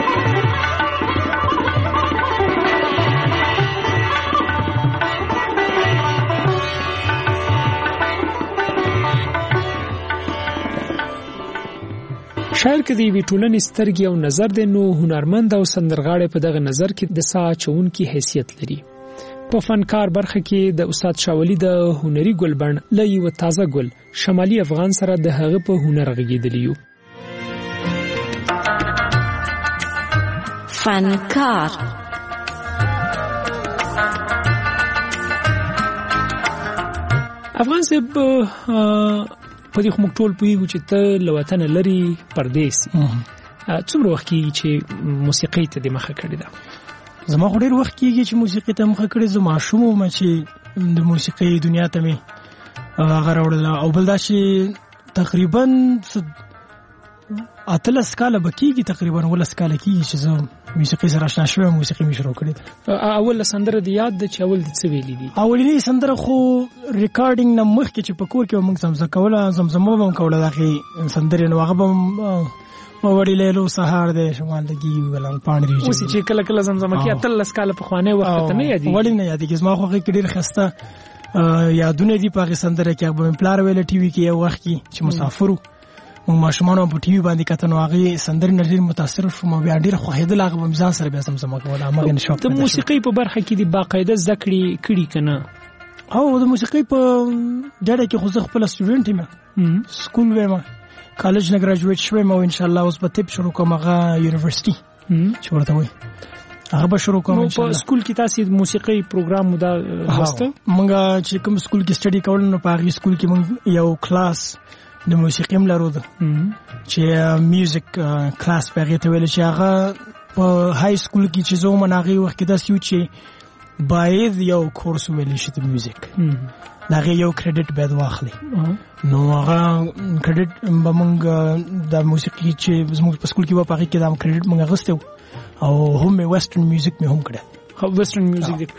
Speaker 9: شاعر کې د یوې ټولنې سترګې او نظر دی نو هنرمند او سندرغاړی په دغه نظر کې د ساه اچوونکي حیثیت لري په فنکار برخه کې د استاد شاولي د هنري ګلبڼ له یوه تازه ګل شمالي افغان سره د هغه په هنر غږېدلی یو
Speaker 19: فنکار
Speaker 9: افغان صاحب په دې خو موږ ټول پوهېږو چې ته له وطنه لرې پردیس څومره وخت کېږي چې موسیقۍ ته دې مخه کړې ده
Speaker 12: زما خو ډېر وخت کېږي چې موسیقۍ ته مخه کړې زه ماشوم وم چې د موسیقۍ دنیا ته مې هغه راوړله او بل دا چې تقریبا اتلس کاله به کېږي تقریبا اوولس کاله کېږي چې زه موسیقۍ سره اشنا شوی موسیقي مې شروع کړې ده
Speaker 9: اول سندره دې یاد ده چې اول دې څه ویلي دي
Speaker 12: اولنۍ سندره خو ریکارډینګ نه مخکې چې په کور کې به موږ زمزه کوله زمزمه به هم کوله د هغې سندرې نو هغه به هم وړي لیلو سهار دی شمال لګي ولن پاڼې
Speaker 9: اوس چې کله کله زمزمه کې اتلس کاله پخوانی وخت ته نه یادېږي
Speaker 12: ولې نه یادېږي زما خو هغې کې ډېر ښایسته یادونه دي په هغې سندره کې هغه به مې پلار ویله ټي وي کې یو وخت کې چې مسافر وو موږ ماشومان هم په ټي وي باندې کتل نو هغې سندرې نه ډېر متاثر شوم او بیا ډېره خوښېدل هغه به مې ځان سره بیا زمزمه کوله هماغې نه شوق
Speaker 9: د موسیقۍ په برخه کې دې باقاعده زده کړې کړي که نه
Speaker 12: او د موسیقۍ په ډډه کې خو زه خپله سټوډنټ یم سکول ویم کالج نه ګراجویټ شویم او انشاءالله اوس به طب شروع کوم هغه یونیورسټي چې ورته وایي هغه به شروع کوم
Speaker 9: انشاءالله په سکول کې تاسې موسیقۍ پروګرام مو دا لوسته
Speaker 12: موږ چې کوم سکول کې سټډي کول نو په هغې سکول کې موږ یو کلاس د موسیقۍ هم لرو ده چې میوزیک کلاس په هغې ته ویل چې هغه په های سکول کې چې زه وم نو هغې وخت کې داسې و چې باید یو کورس وویلی شي د میوزیک د هغې یو کریډټ باید واخلي نو هغه کریډټ به موږ د موسیقي چې زموږ په سکول کې وه په هغې کې دا کریډټ موږ اخیستی و او هم مې ویسټرن میوزیک مې هم کړی
Speaker 9: ویسټرن میوزیک دی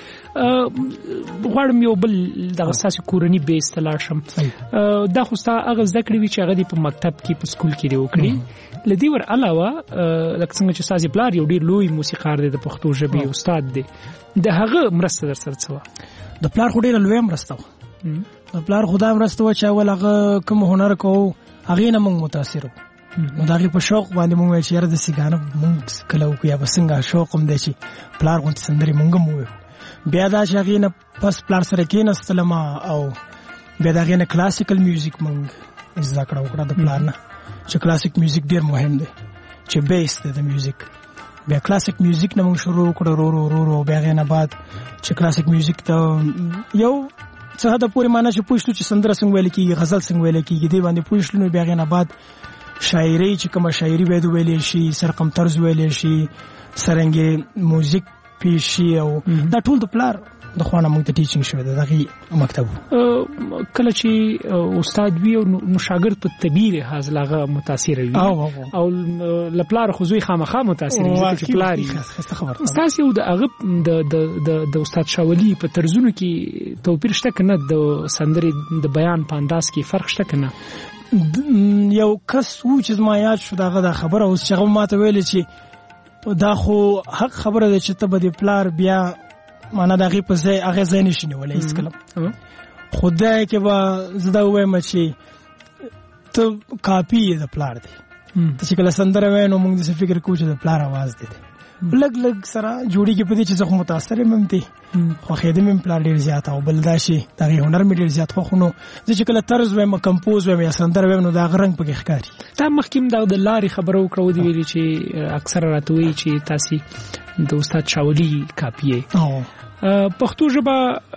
Speaker 9: غواړم یو بل دغه ستاسې کورني بیس ته لاړ شم دا خو ستا هغه زده کړې وي چې هغه دې په مکتب کې په سکول کې دې وکړي له دې ور علاوه لکه څنګه چې ستاسې پلار یو ډېر لوی موسیقار دی د پښتو ژبې استاد دی د هغه مرسته در سره څه وه
Speaker 12: د پلار خو ډېره لویه مرسته وه د پلار خو دا مرسته وه چې اول هغه کوم هنر کوو هغې نه موږ متاثر وو نو د هغې په شوق باندې موږ ویل چې یاره داسې ګانه موږ کله وکړو یا به څنګه شوق هم دی چې پلار غوندې سندرې موږ هم وویو بیا دا چې هغې نه پس پلار سره کېناستلم او بیا د هغې نه کلاسیکل میوزیک موږ زده کړه وکړه د پلار نه چې کلاسیک میوزیک ډېر مهم دی چې بیس دی د میوزیک. بیا کلاسیک میوزیک نه موږ شروع کړو ورو ورو ورو بیا غې نه بعد چې کلاسیک میوزیک ته یو څه حد پورې معنا چې پوښتنه چې سندره څنګه ویل کیږي غزل څنګه ویل کیږي دی باندې پوښتنه بیا غې نه بعد شاعري چې کومه شاعري وې د ویلې شي سرقم طرز ویلې شي سرنګي موزیک پیشي او دا ټول د پلار د خوانه موږ ته ټیچینګ شوی دی دغه مکتب.
Speaker 9: کله چې استاد وی او نو شاګرد په طبيعي لحاظ لاغه متاثر وي او لپلار خو زوی خامخا متاثر وي چې پلاری استاد یو د هغه د د د استاد شاولی په طرزونو کې توپیر شته کنه د سندري د بیان په انداز کې فرق شته کنه.
Speaker 12: یو کس و چې ما یاد شو دغه د خبره اوس چې هغه ماته ویل چې دا خو حق خبره ده چې ته به د پلار بیا معنا د هغې په ځای هغې ځای نشي نیولی هېڅکله خو دی کې به زه دا ووایم چې ته کاپي یې د پلار دی ته چې کله سندره وایې نو موږ داسې فکر کوو چې د پلار اواز دی دی لږ لږ سره جوړېږي په دې چې زه خو متاثر یم هم دی خوښېده مې هم پلار ډېر زیات او بل دا شي د هغې هنر مې ډېر زیات خوښ نو زه چې کله طرز وایم کمپوز وایم یا سندره وایم نو د هغه رنګ پکې ښکاري.
Speaker 9: تا مخکې هم د لارې خبره وکړه ودې ویلې چې اکثره راته وایي چې تاسې د استاد شاولي کاپي یې. پښتو ژبه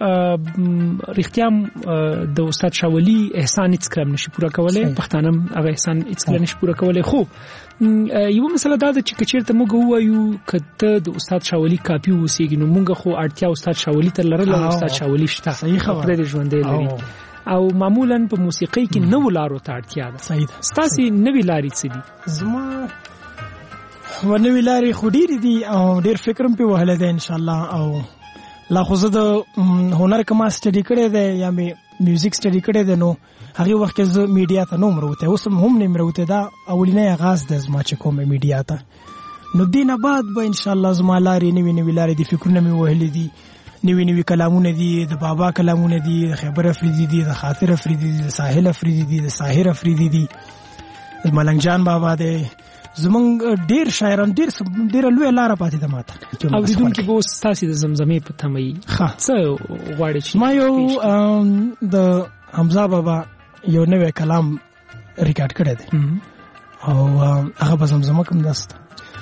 Speaker 9: رښتیا د استاد شاولي احسان هیڅ کله نشي پوره کولای پښتانه هغه احسان هیڅ کله نشي پوره کولای. خو یو مسله دا ده چې کچېرته موږ وایو کته د استاد شاولي کاپي وسیږي نو موږ خو اړتیا استاد شاولي ته لرل او استاد شاولي شته صحیح خبره ده ژوندې لري او معمولا په موسیقۍ کې نو لارو ته اړتیا ده. صحیح ده. ستاسي نوې لارې څه دي؟
Speaker 12: زما ونوې لارې خو ډېرې دي او ډېر فکر هم پې وهلی دی انشاءالله او لا خو زه د هنر که ما سټډي کړی دی یا مې میوزیک سټډي کړی دی نو هغې وخت کې زه میډیا ته نه وم راوتی اوس هم هم نه یم راوتی دا اولینی آغاز دی زما چې کوم میډیا ته نو دې نه بعد به انشاءالله زما لارې نوې نوې لارې دي فکرونه مې وهلي دي نوې نوې کلامونه دي د بابا کلامونه دي د خیبر افریدي دي د خاطر افریدي دي د ساحل افریدي دي د ساحر افریدي دي د ملنګ جان بابا دی زمونږ ډېر شاعران ډېر ډېره لویه لاره پاتې ده ما ته
Speaker 9: اورېدونکي به اوس ستاسې د زمزمې په تمه یي څه غواړې چې
Speaker 12: ما یو د حمزه بابا یو نوی کلام ریکارډ کړی دی او هغه به زمزمه کوم داسته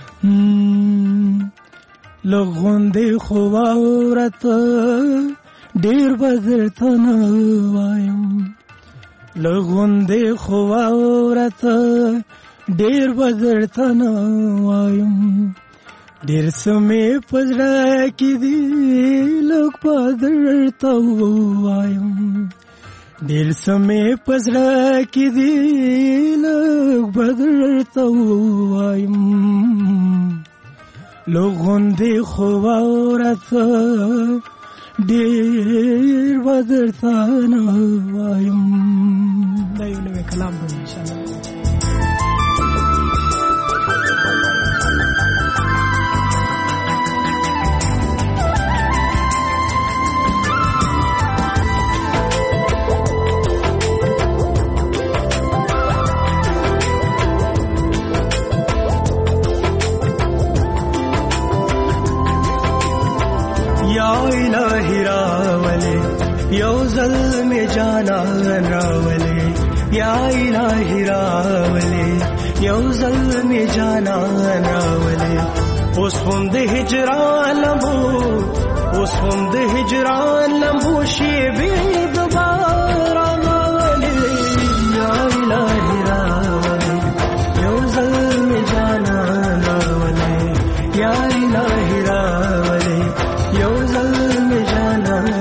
Speaker 12: له غوندې خو واوره ته ډېر به درته نه وایم له غوندې خو واوره ته ډېر به درته نه وایم ډېر څه مې په زړه کې دي لږ به درته ووایم ډېر څه مې په زړه کې دي لږ به درته ووایم له غوندې خو واوره ته ډېر به درته نه وایم. دا یو نوی کلام دی انشاءالله.
Speaker 20: یا الہی راولے یو ظلم جانان راولے یا الہی راولے یو ظلم جانان راولے اوس هم د هجران لمبو اوس هم د هجران لمبو شیبې دوباره راولے یا الہی راولے یو ظلم جانان راولے یا الہی راولے یو ظلم جانان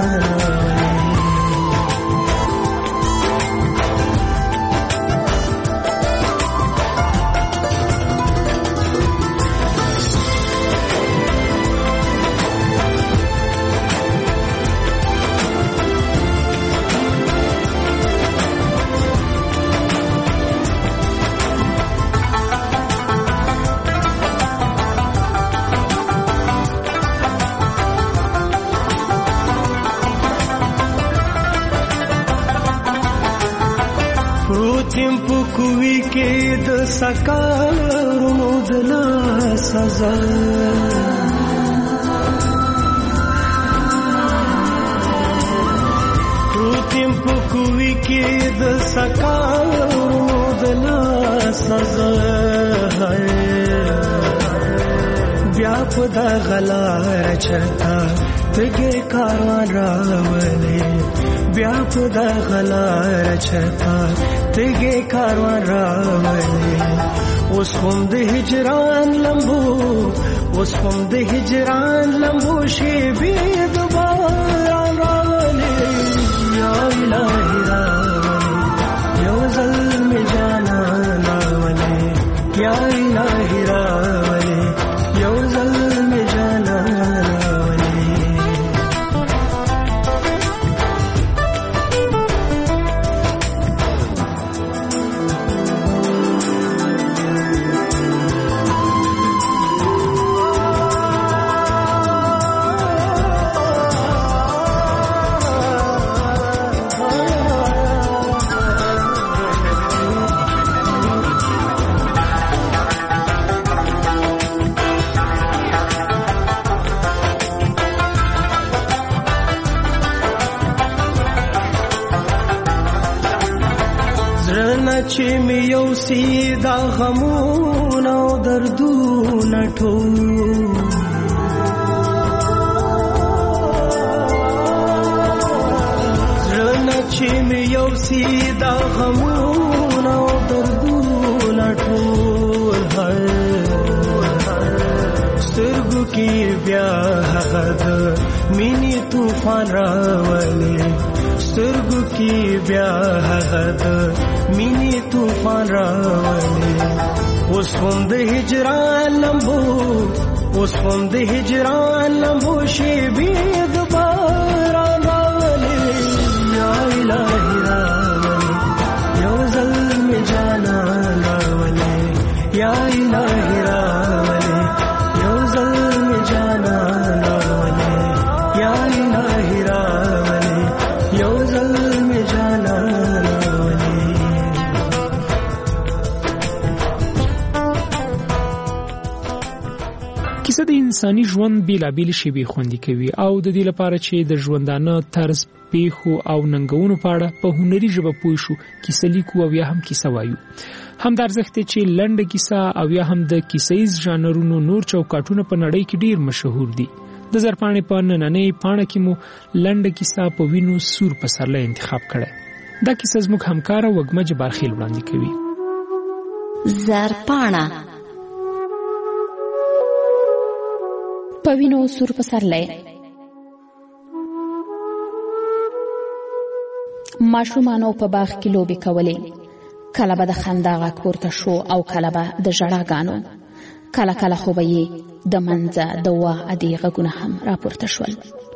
Speaker 20: کوي کې د سکارونو د لا سزا پروتیم په کوي کې د سکارونو د لا سزا بیا په دغه لاره چرته تږی کاروان راولې بیا په دغه لاره چرته تږی کاروان راولې اوس هم د هجران لمبو اوس هم د هجران لمبو شیبې د باران راولې یا الهي راولې یو ځل مې جانان راولې یا الهي راولې یو ځل مې جانان راولې چې مې یو سیدا غمونه او دردونه ټول زړه چې مې یو سیدا غمونه او دردونه ټول سترګو کې بیا هغه د مینې طوفان راولي سترګو کې بیا هغه د مینې طوفان راولي اوس هم د هجران لمبو اوس هم د هجران لمبو شیبې د باران راولي یا الهي راولي یو ځل مې جانان راولي یا الهي راولي یو ځل مې جانان راولي یا الهي راولي یو ځل مې جانان
Speaker 9: کیسه د انساني ژوند بیلابیل شیبې خوندي کوي او د دې لپاره چې د ژوندانه طرز پیښو او ننګونو په اړه په هنري ژبه پوه شو کیسه لیکو او یا هم کیسه وایو هم د ارزښت چې لنډه کیسه او یا هم د کیسهیز ژانرونو نور چوکاټونه په نړۍ کې ډیر مشهور دي د زرپاڼې په نننۍ پاڼه کې مو لنډه کیسه په وینو سور پسرلی انتخاب کړه دا کیسه زموږ همکار وګمه جبارخیل وړاندې کوي
Speaker 21: زرپاڼه په وینو سور پسرلی ماشومانو په باغ کې لوبې کولې کله به د خندا غږ پورته شو او کله به د ژړاګانو کله کله خو به یې د منځه د وا ادې غږونه هم راپورته شول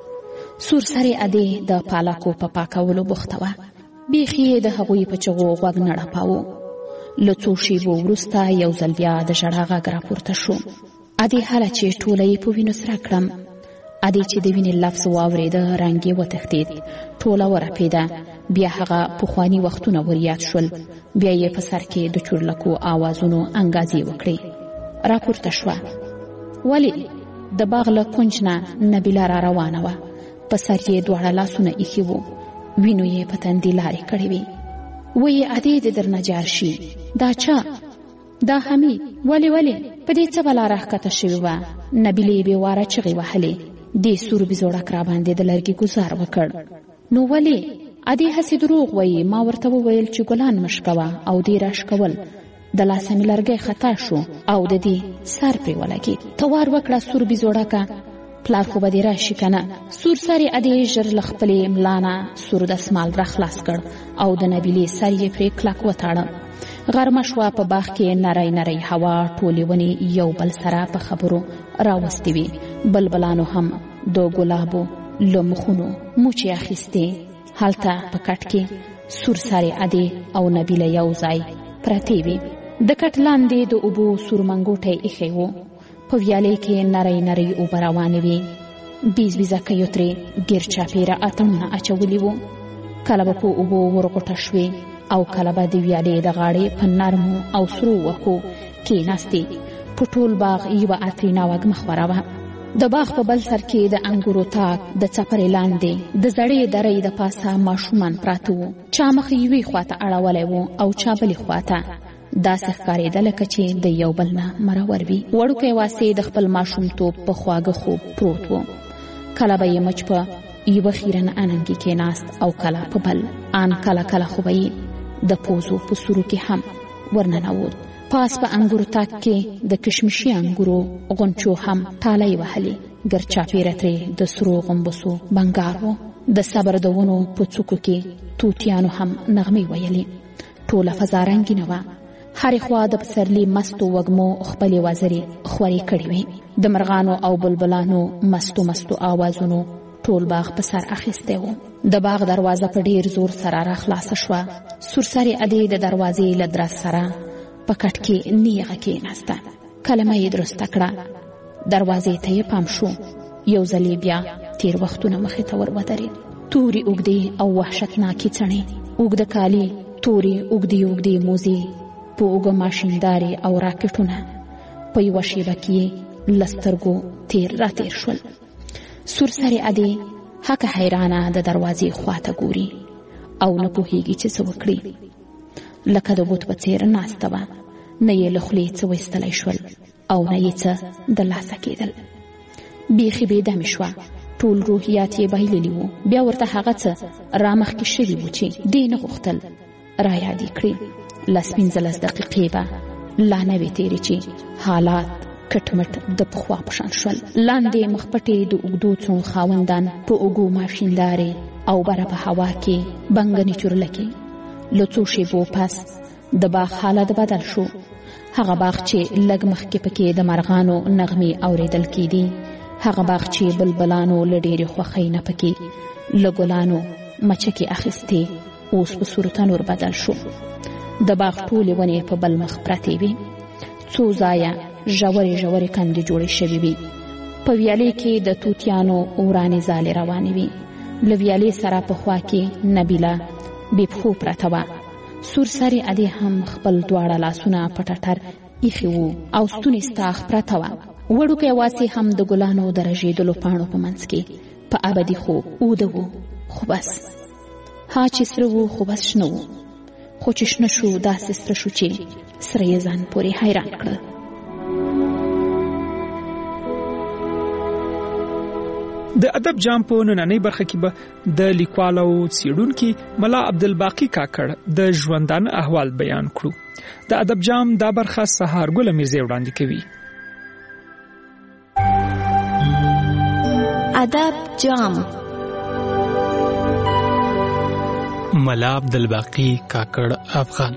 Speaker 21: سور سرې ادې د پالکو په پاکولو بوخته وه بیخي یې د هغوی په چغو غوږ نه ړپاوه له څو شیبو وروسته یو ځل بیا د ژړا غږ راپورته شو ادې هله چې ټوله یې په وینو سره کړم ادې چې د وینې لفظ واورېده رنګ یې وتښتېد ټوله ورپېده بیا هغه پخواني وختونه وریاد شول بیا یې په سر کې د چورلکو آوازونو انګازې وکړې راپورته شوه ولې د باغ له کونج نه نبیله را روانه وه په سر یې دواړه لاسونه ایښي وو وینو یې په تندي لارې کړې وې ویې ادې دې درنه جار شي دا چا دا حمید ولې ولې په دې څه بلا راښکته شوې وه نبیلې بې واره چغې وهلې دې سور بېزوړک راباندې د لرګي ګزار وکړ نو ولې ادې هسې دروغ وایي ما ورته وویل چې ګلان مشکوه او دې راشکول د لاسه مې لرګی خطا شو او د دې سر پرې ولګېد ته وار وکړه سور بېزوړکه پلار خو به دې راشي که نه سور سرې ادې ژر له خپلې ملا نه سور دسمال را خلاص کړ او د نبیلې سر یې پرې کلک وتاړه غرمه شوه په باغ کې نری نری هوا ټولې ونې یو بل سره په خبرو راوستې وې بلبلانو هم د ګلابو له مخونو موچې اخیستې هلته په کټ کې سور سرې ادې او نبیله یو ځای پرتې وې د کټ لاندې د اوبو سور منګوټی ایښی و په ویالې کې نری نری اوبه روانې وې بیز بیزکیو ترې ګیر چاپېره اتڼونه اچولي وو کله به په اوبو ورغوټه شوې او کله به د ویالې د غاړې په نرمو او سرو وښو کېناستې په ټول باغ یوه عطرینه وږمه خوره وه د باغ په بل سر کې د انګورو تاک د څپرې لاندې د زړې درې د پاسه ماشومان پراته وو چا مخ یوې خواته اړولی و او چا بلې خواته داسې ښکارېده لکه چې د یو بل نه مرور وي. وړوکی واسې د خپل ماشومتوب په خواږه خوب پروت و. کله به یې مچ په یوه خیرن اننګي کېناست او کله په بل. ان کله کله خو به یې د پوزو په سورو کې هم ورننوت. پاس په انګورو تاک کې د کشمشي انګورو غونچو هم ټالۍ وهلې. ګر چاپېره ترې د سرو غومبسو بنګار و. د صبر د ونو په څوکو کې توتیانو هم نغمې ویلې. ټوله فضا رنګینه وه. هرې خوا د پسرلي مستو وږمو خپلې وزرې خورې کړې وې. د مرغانو او بلبلانو مستو مستو آوازونو ټول باغ په سر اخیستی و. د باغ دروازه په ډیر زور سره راخلاصه شوه. سورسرې ادې د دروازې له درز سره په کټ کې نیغه کېناسته. کلمه یې درسته کړه. دروازې ته یې پام شو. یو ځل یې بیا تیر وختونه مخې ته ور ودرېد. تورې اوږدې او وحشتناکې څڼې، اوږده کالي، تورې اوږدې اوږدې موزې، په اوږه ماشیندارې او راکټونه. په یوه شیبه کې یې له سترګو تیر راتېر شول. سورسرې ادې هکه حیرانه د دروازې خواته ګوري او نه پوهېږي چې څه وکړي. لکه د بوت په څېر ناسته وه. نه یې له خولې څه ویستلی شول او نه یې څه د لاسه کېدل. بیخي بېدمې شوه. ټول روحیات یې بایللي وو. بیا ورته هغه څه رامخکې شوي وو چې دې نه غوښتل را یاد یې کړي. لس پنځلس دقیقې به لا نه وې تېرې چې حالات کټمټ د پخوا په شان شول. لاندې مخپټې د اوږدو څڼو خاوندان په اوږو ماشیندارې او بره په هوا کې بنګنې چورلکې. له څو شېبو پس د باغ حالت بدل شو. هغه باغ چې لږ مخکې پکې د مرغانو نغمې اورېدل کېدې، هغه باغ چې بلبلانو له ډېرې خوښۍ نه پکې له ګلانو مچکې اخیستې، اوس په سور تنور بدل شو. د باغ ټولې ونې په بل مخ پرتې وې. څو ځایه ژورې ژورې کندې جوړې شوې وې. په ویالې کې د توتیانو ورانې ځالې روانې وې. له ویالې سره په خوا کې نبیله بې پښو پرته وه. سورسرې ادې هم خپل دواړه لاسونه په ټټر ایښي وو او ستونې ستاخ پرته وه. وړوکی واسې هم د ګلانو د رژېدلو پاڼو په منځ کې په ابدي خوب اوده وو. خو بس ها چې سره وو خو بس شنه وو. خو چې شنه شو داسې سره شو چې سره یې ځان پورې حیران کړل.
Speaker 9: د ادب جام په نننۍ برخه کې به د لیکوال او څېړونکي ملا عبدالباقي کاکړ د ژوندانه احوال بیان کړو. د ادب جام دا برخه سهارګل میرزي وړاندې کوي.
Speaker 19: ادب جام.
Speaker 5: ملا عبدالباقي کاکړ افغان.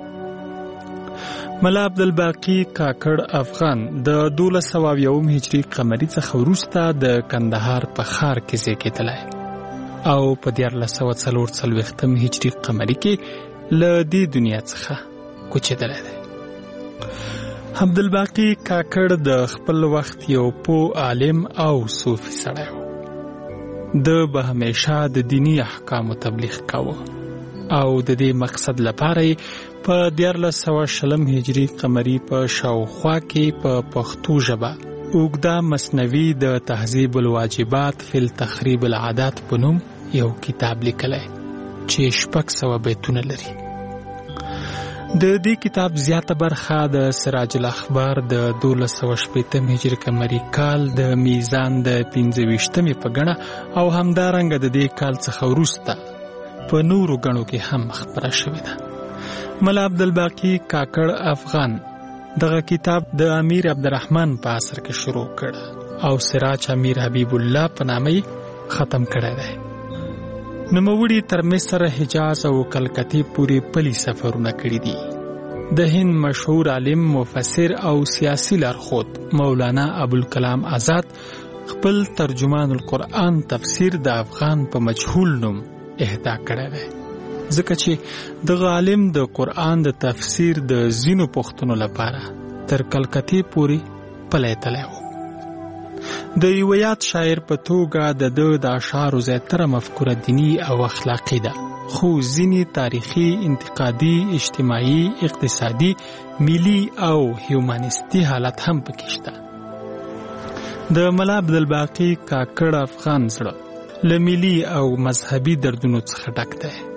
Speaker 5: ملا عبدالباقي کاکړ افغان د دولس سوه یوم هجري قمري څخه وروسته د کندهار په ښار کې زیږېدلی او په دیارلس سوه څلور څلوېښتم هجري قمري کې له دې دنیا څخه کوچېدلی دی. عبدالباقي کاکړ د خپل وخت یو پوه عالم او صوفي سړی و. د به همیشه د دینی احکامو تبلیغ کاوه او د دې مقصد لپاره په دیارلس سوه شلم هجري قمري په شاوخوا کې په پښتو ژبه اوږده مثنوي د تهذیب الواجبات فی التخریب العادات په نوم یو کتاب لیکلی چې شپږ سوه بیتونه لري. د دې کتاب زیاته برخه د سراج الاخبار د دولس سوه شپېتم هجري قمري کال د میزان د پنځه ویشتمې په ګڼه او همدارنګه د دې کال څخه وروسته په نورو ګڼو کې هم خپره شوې ده. ملا عبدالباقي کاکړ افغان دغه کتاب د امیر عبدالرحمن په عصر کې شروع کړ او سراج امیر حبیب الله په نامه ختم کړی دی. نوموړي تر مصر، حجاز او کلکتې پورې پلي سفرونه کړي دي. د هند مشهور عالم، مفسر او سیاسي لارښود مولانا ابوالکلام آزاد خپل ترجمان القرآن تفسیر د افغان په مجهول نوم اهدا کړی دی، ځکه چې دغه عالم د قرآن د تفسیر د ځینو پوښتنو لپاره تر کلکتې پورې پلی تلی و. د یوه یاد شاعر په توګه د ده د اشعارو زیاتره مفکوره دیني او اخلاقي ده، خو ځینې تاریخي، انتقادي، اجتماعي، اقتصادي، ملي او هیومانیستي حالت هم پکې شته. د ملا عبدالباقي کاکړ افغان زړه له ملي او مذهبي دردونو څخه ډک دی.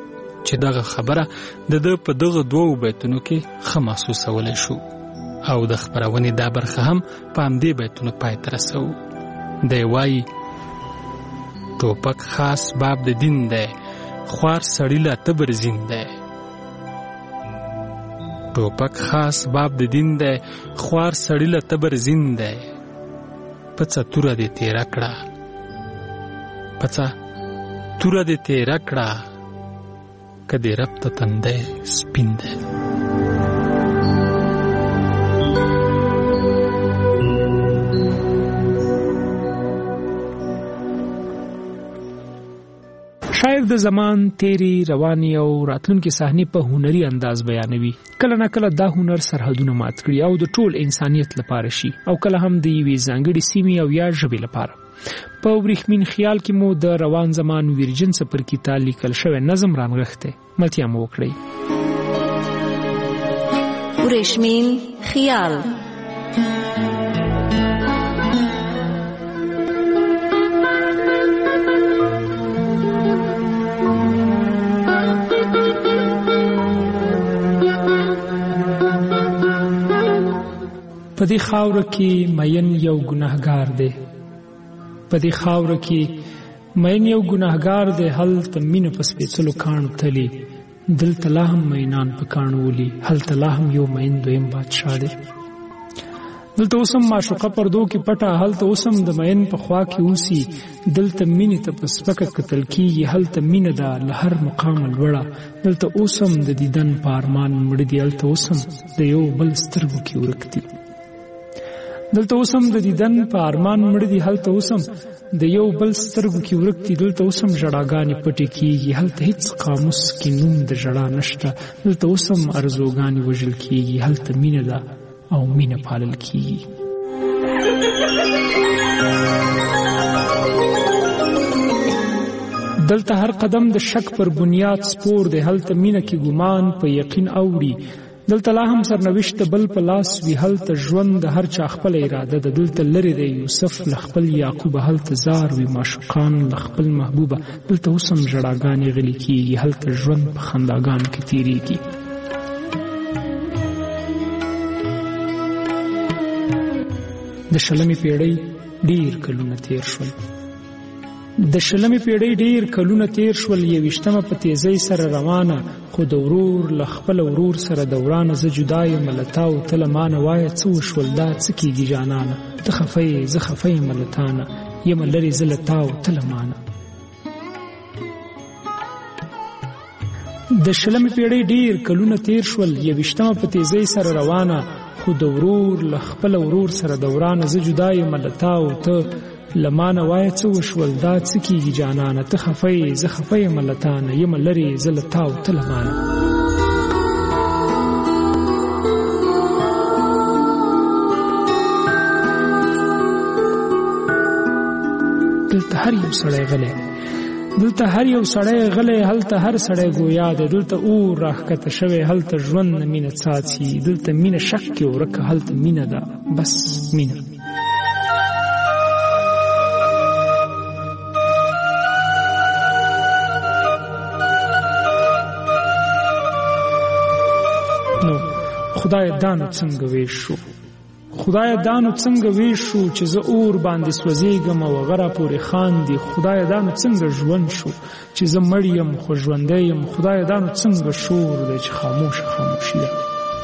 Speaker 9: چې دغه خبره د ده په دغه دوو بیتونو کې ښه محسوسولی شو او د خپرونې دا برخه هم په همدې بیتونو پای ته رسوو. دی وایي ټوپک خاص باب د دین دی، خوار سړي له تبر زین دی. ټوپک خاص باب د دین دی، خوار سړي له تبر زین دی. پڅه توره دې تیره کړه، پڅه توره دې تیره کړه، که دې رب ته تندی سپین دی. شاعر د زمان تیری رواني او راتلونکي صحنې په هنري انداز بیانوي. کله نه کله دا هنر سرحدونه مات کړي او د ټول انسانیت لپاره شي او کله هم د یوې ځانګړې سیمې او یا ژبې لپاره. په وریښمین خیال کې مو د روان زمان ویرجن څپرکي ته لیکل شوی نظم رانغښتی. ملتیا مو وکړئ.
Speaker 19: وریښمین خیال.
Speaker 9: په دې خاوره کې مین یو ګناهګار دی، په دې خاوره کې مین یو ګناهګار دی، هلته مینه په سپېڅلو کاڼو تلي، دلته لا هم مینان په کاڼو ولي، هلته لا هم یو مین دویم بادشاه دی. دلته اوس هم معشوقه پردو کې پټه، هلته اوس هم د مین په خوا کې اوسي، دلته مینې ته په سپکه کتل کېږي، هلته مینه ده له هر مقامه لوړه، دلته اوس هم د دیدن په ارمان مړه دي، هلته اوس هم د یو بل سترګو کې ورک دي. دلته اوس هم د دیدن په ارمان مړه دي، هلته اوس هم د یو بل سترګو کې ورک دي، دلته اوس هم ژړاګانې پټې کېږي، هلته هېڅ قاموس کې نوم د ژړا نشته، دلته اوس هم ارزوګانې وژل کېږي، هلته مینه ده او مینه پالل کېږي. دلته هر قدم د شک پر بنیاد سپور دی، هلته مینه کې ګمان په یقین اوړي، دلته لا هم سرنوشت بل په لاس وي، هلته ژوند د هر چا خپل اراده ده، دلته لرې دی یوسف له خپل یعقوبه، هلته زار وي معشوقان له خپل محبوبه، دلته اوس هم ژړاګانې غلي کېږي، هلته ژوند په خنداګانو کې تېرېږي. د شلمې پیړۍ ډېر کلونه تېر شول، د شلمې پیړۍ ډېر کلونه تېر شول، یویشتمه په تیزۍ سره روانه، خو د ورور له خپل ورور سره دورانه، زه جدا یم له تا او ته له مانه، وایه څه وشول دا څه کېږي جانانه، ته خفه یې زه خفه یم له تانه، یمه لرې زه له تا او ته له مانه. د شلمې پیړۍ ډېر کلونه تېر شول، یویشتمه په تیزۍ سره روانه، خو د ورور له خپل ورور سره دورانه، زه جدا یم له تا او ته لمانه، وایه څه وشول دا څه کېږي جانانه، ته خفه یې زه خفه یم له تانه، یمه لرې زه له تا او ته لمانه. دلته هر یو سړی غلی، دلته هر یو سړی غلی، هلته هر سړی ګویا دی، دلته اور راښکته شوی، هلته ژوند نه مینه څاڅي، دلته مینه شک کې ورکه، هلته مینه ده بس مینه. نو خدای دانو څنګه ویش شو، خدای دانو څنګه ویش شو، چې زه اور باندې سوځېږم او غره پورې خاندي، خدای دانو څنګه ژوند شو، چې زه مړ یم خو ژوندی یم، خدای دانو څنګه شور دی چې خاموشه خاموشي ده.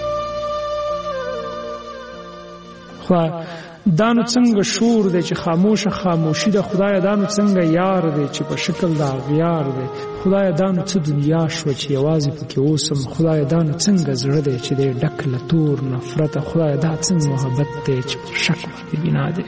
Speaker 9: خدای دانو څنګه شور دی چې خاموشه خاموشي ده، خدای دانو څنګه یار دی چې په شکل د اغیار دی، خدای دانو څه دنیا شوه چې یوازې پکې اوسم، خدای دانو څنګه زړه دی چې دی ډک له تور نفرته، خدای دا څنګه محبت دی چې پر شک باندې بنا دی.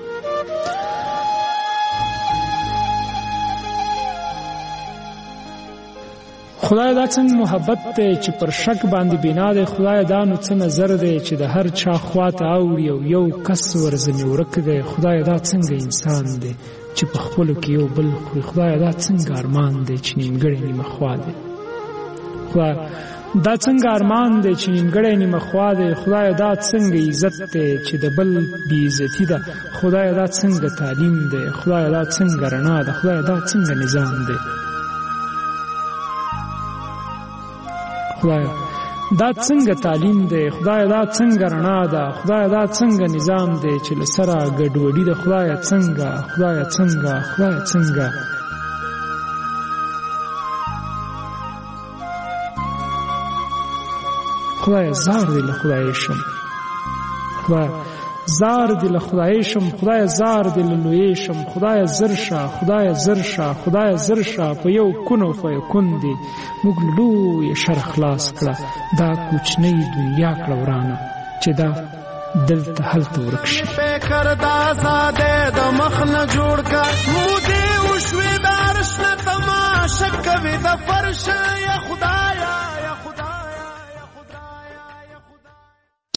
Speaker 9: خدای دا څنګه محبت دی چې پر شک باندې بنا دی، خدای دا نو څه نظر دی چې د هر چا خواته اوړي او یو کس ورځنې ورک دی، خدای دا څنګه انسان دی چې په خپلو کې یو بل خوري، خدای دا څنګه ارمان دی چې نیمګړی نیمه خوا دی، خدای دا څنګه ارمان دی چې نیمګړی نیمه خوا دی، خدای دا څنګه عزت دی چې د بل بې عزتي ده، خدای دا څنګه تعلیم دی، خدای دا څنګه رڼا ده، خدای دا څنګه نظام دی. خدای دا څنګه تعلیم دی خدای دا څنګه رڼا ده خدای دا څنګه نظام دی چې لسره ګډوډي ده خدای څنګه خدای څنګه خدای څنګه خدای زار دی له خدای شم خدای زار دی له خدای شم خدای زار دی له لوی شم خدای زرشا خدای زرشا خدای زرشا په یو کونو فیکون دی موږ لوی شر خلاص کړه دا کوچنی دنیا کړه ورانه چې دا دلته هلته ورک شي
Speaker 20: فکر دا ساده د مخ نه جوړ کا مو دې وشوي د عرش نه تماشا کوي د فرش یا خدای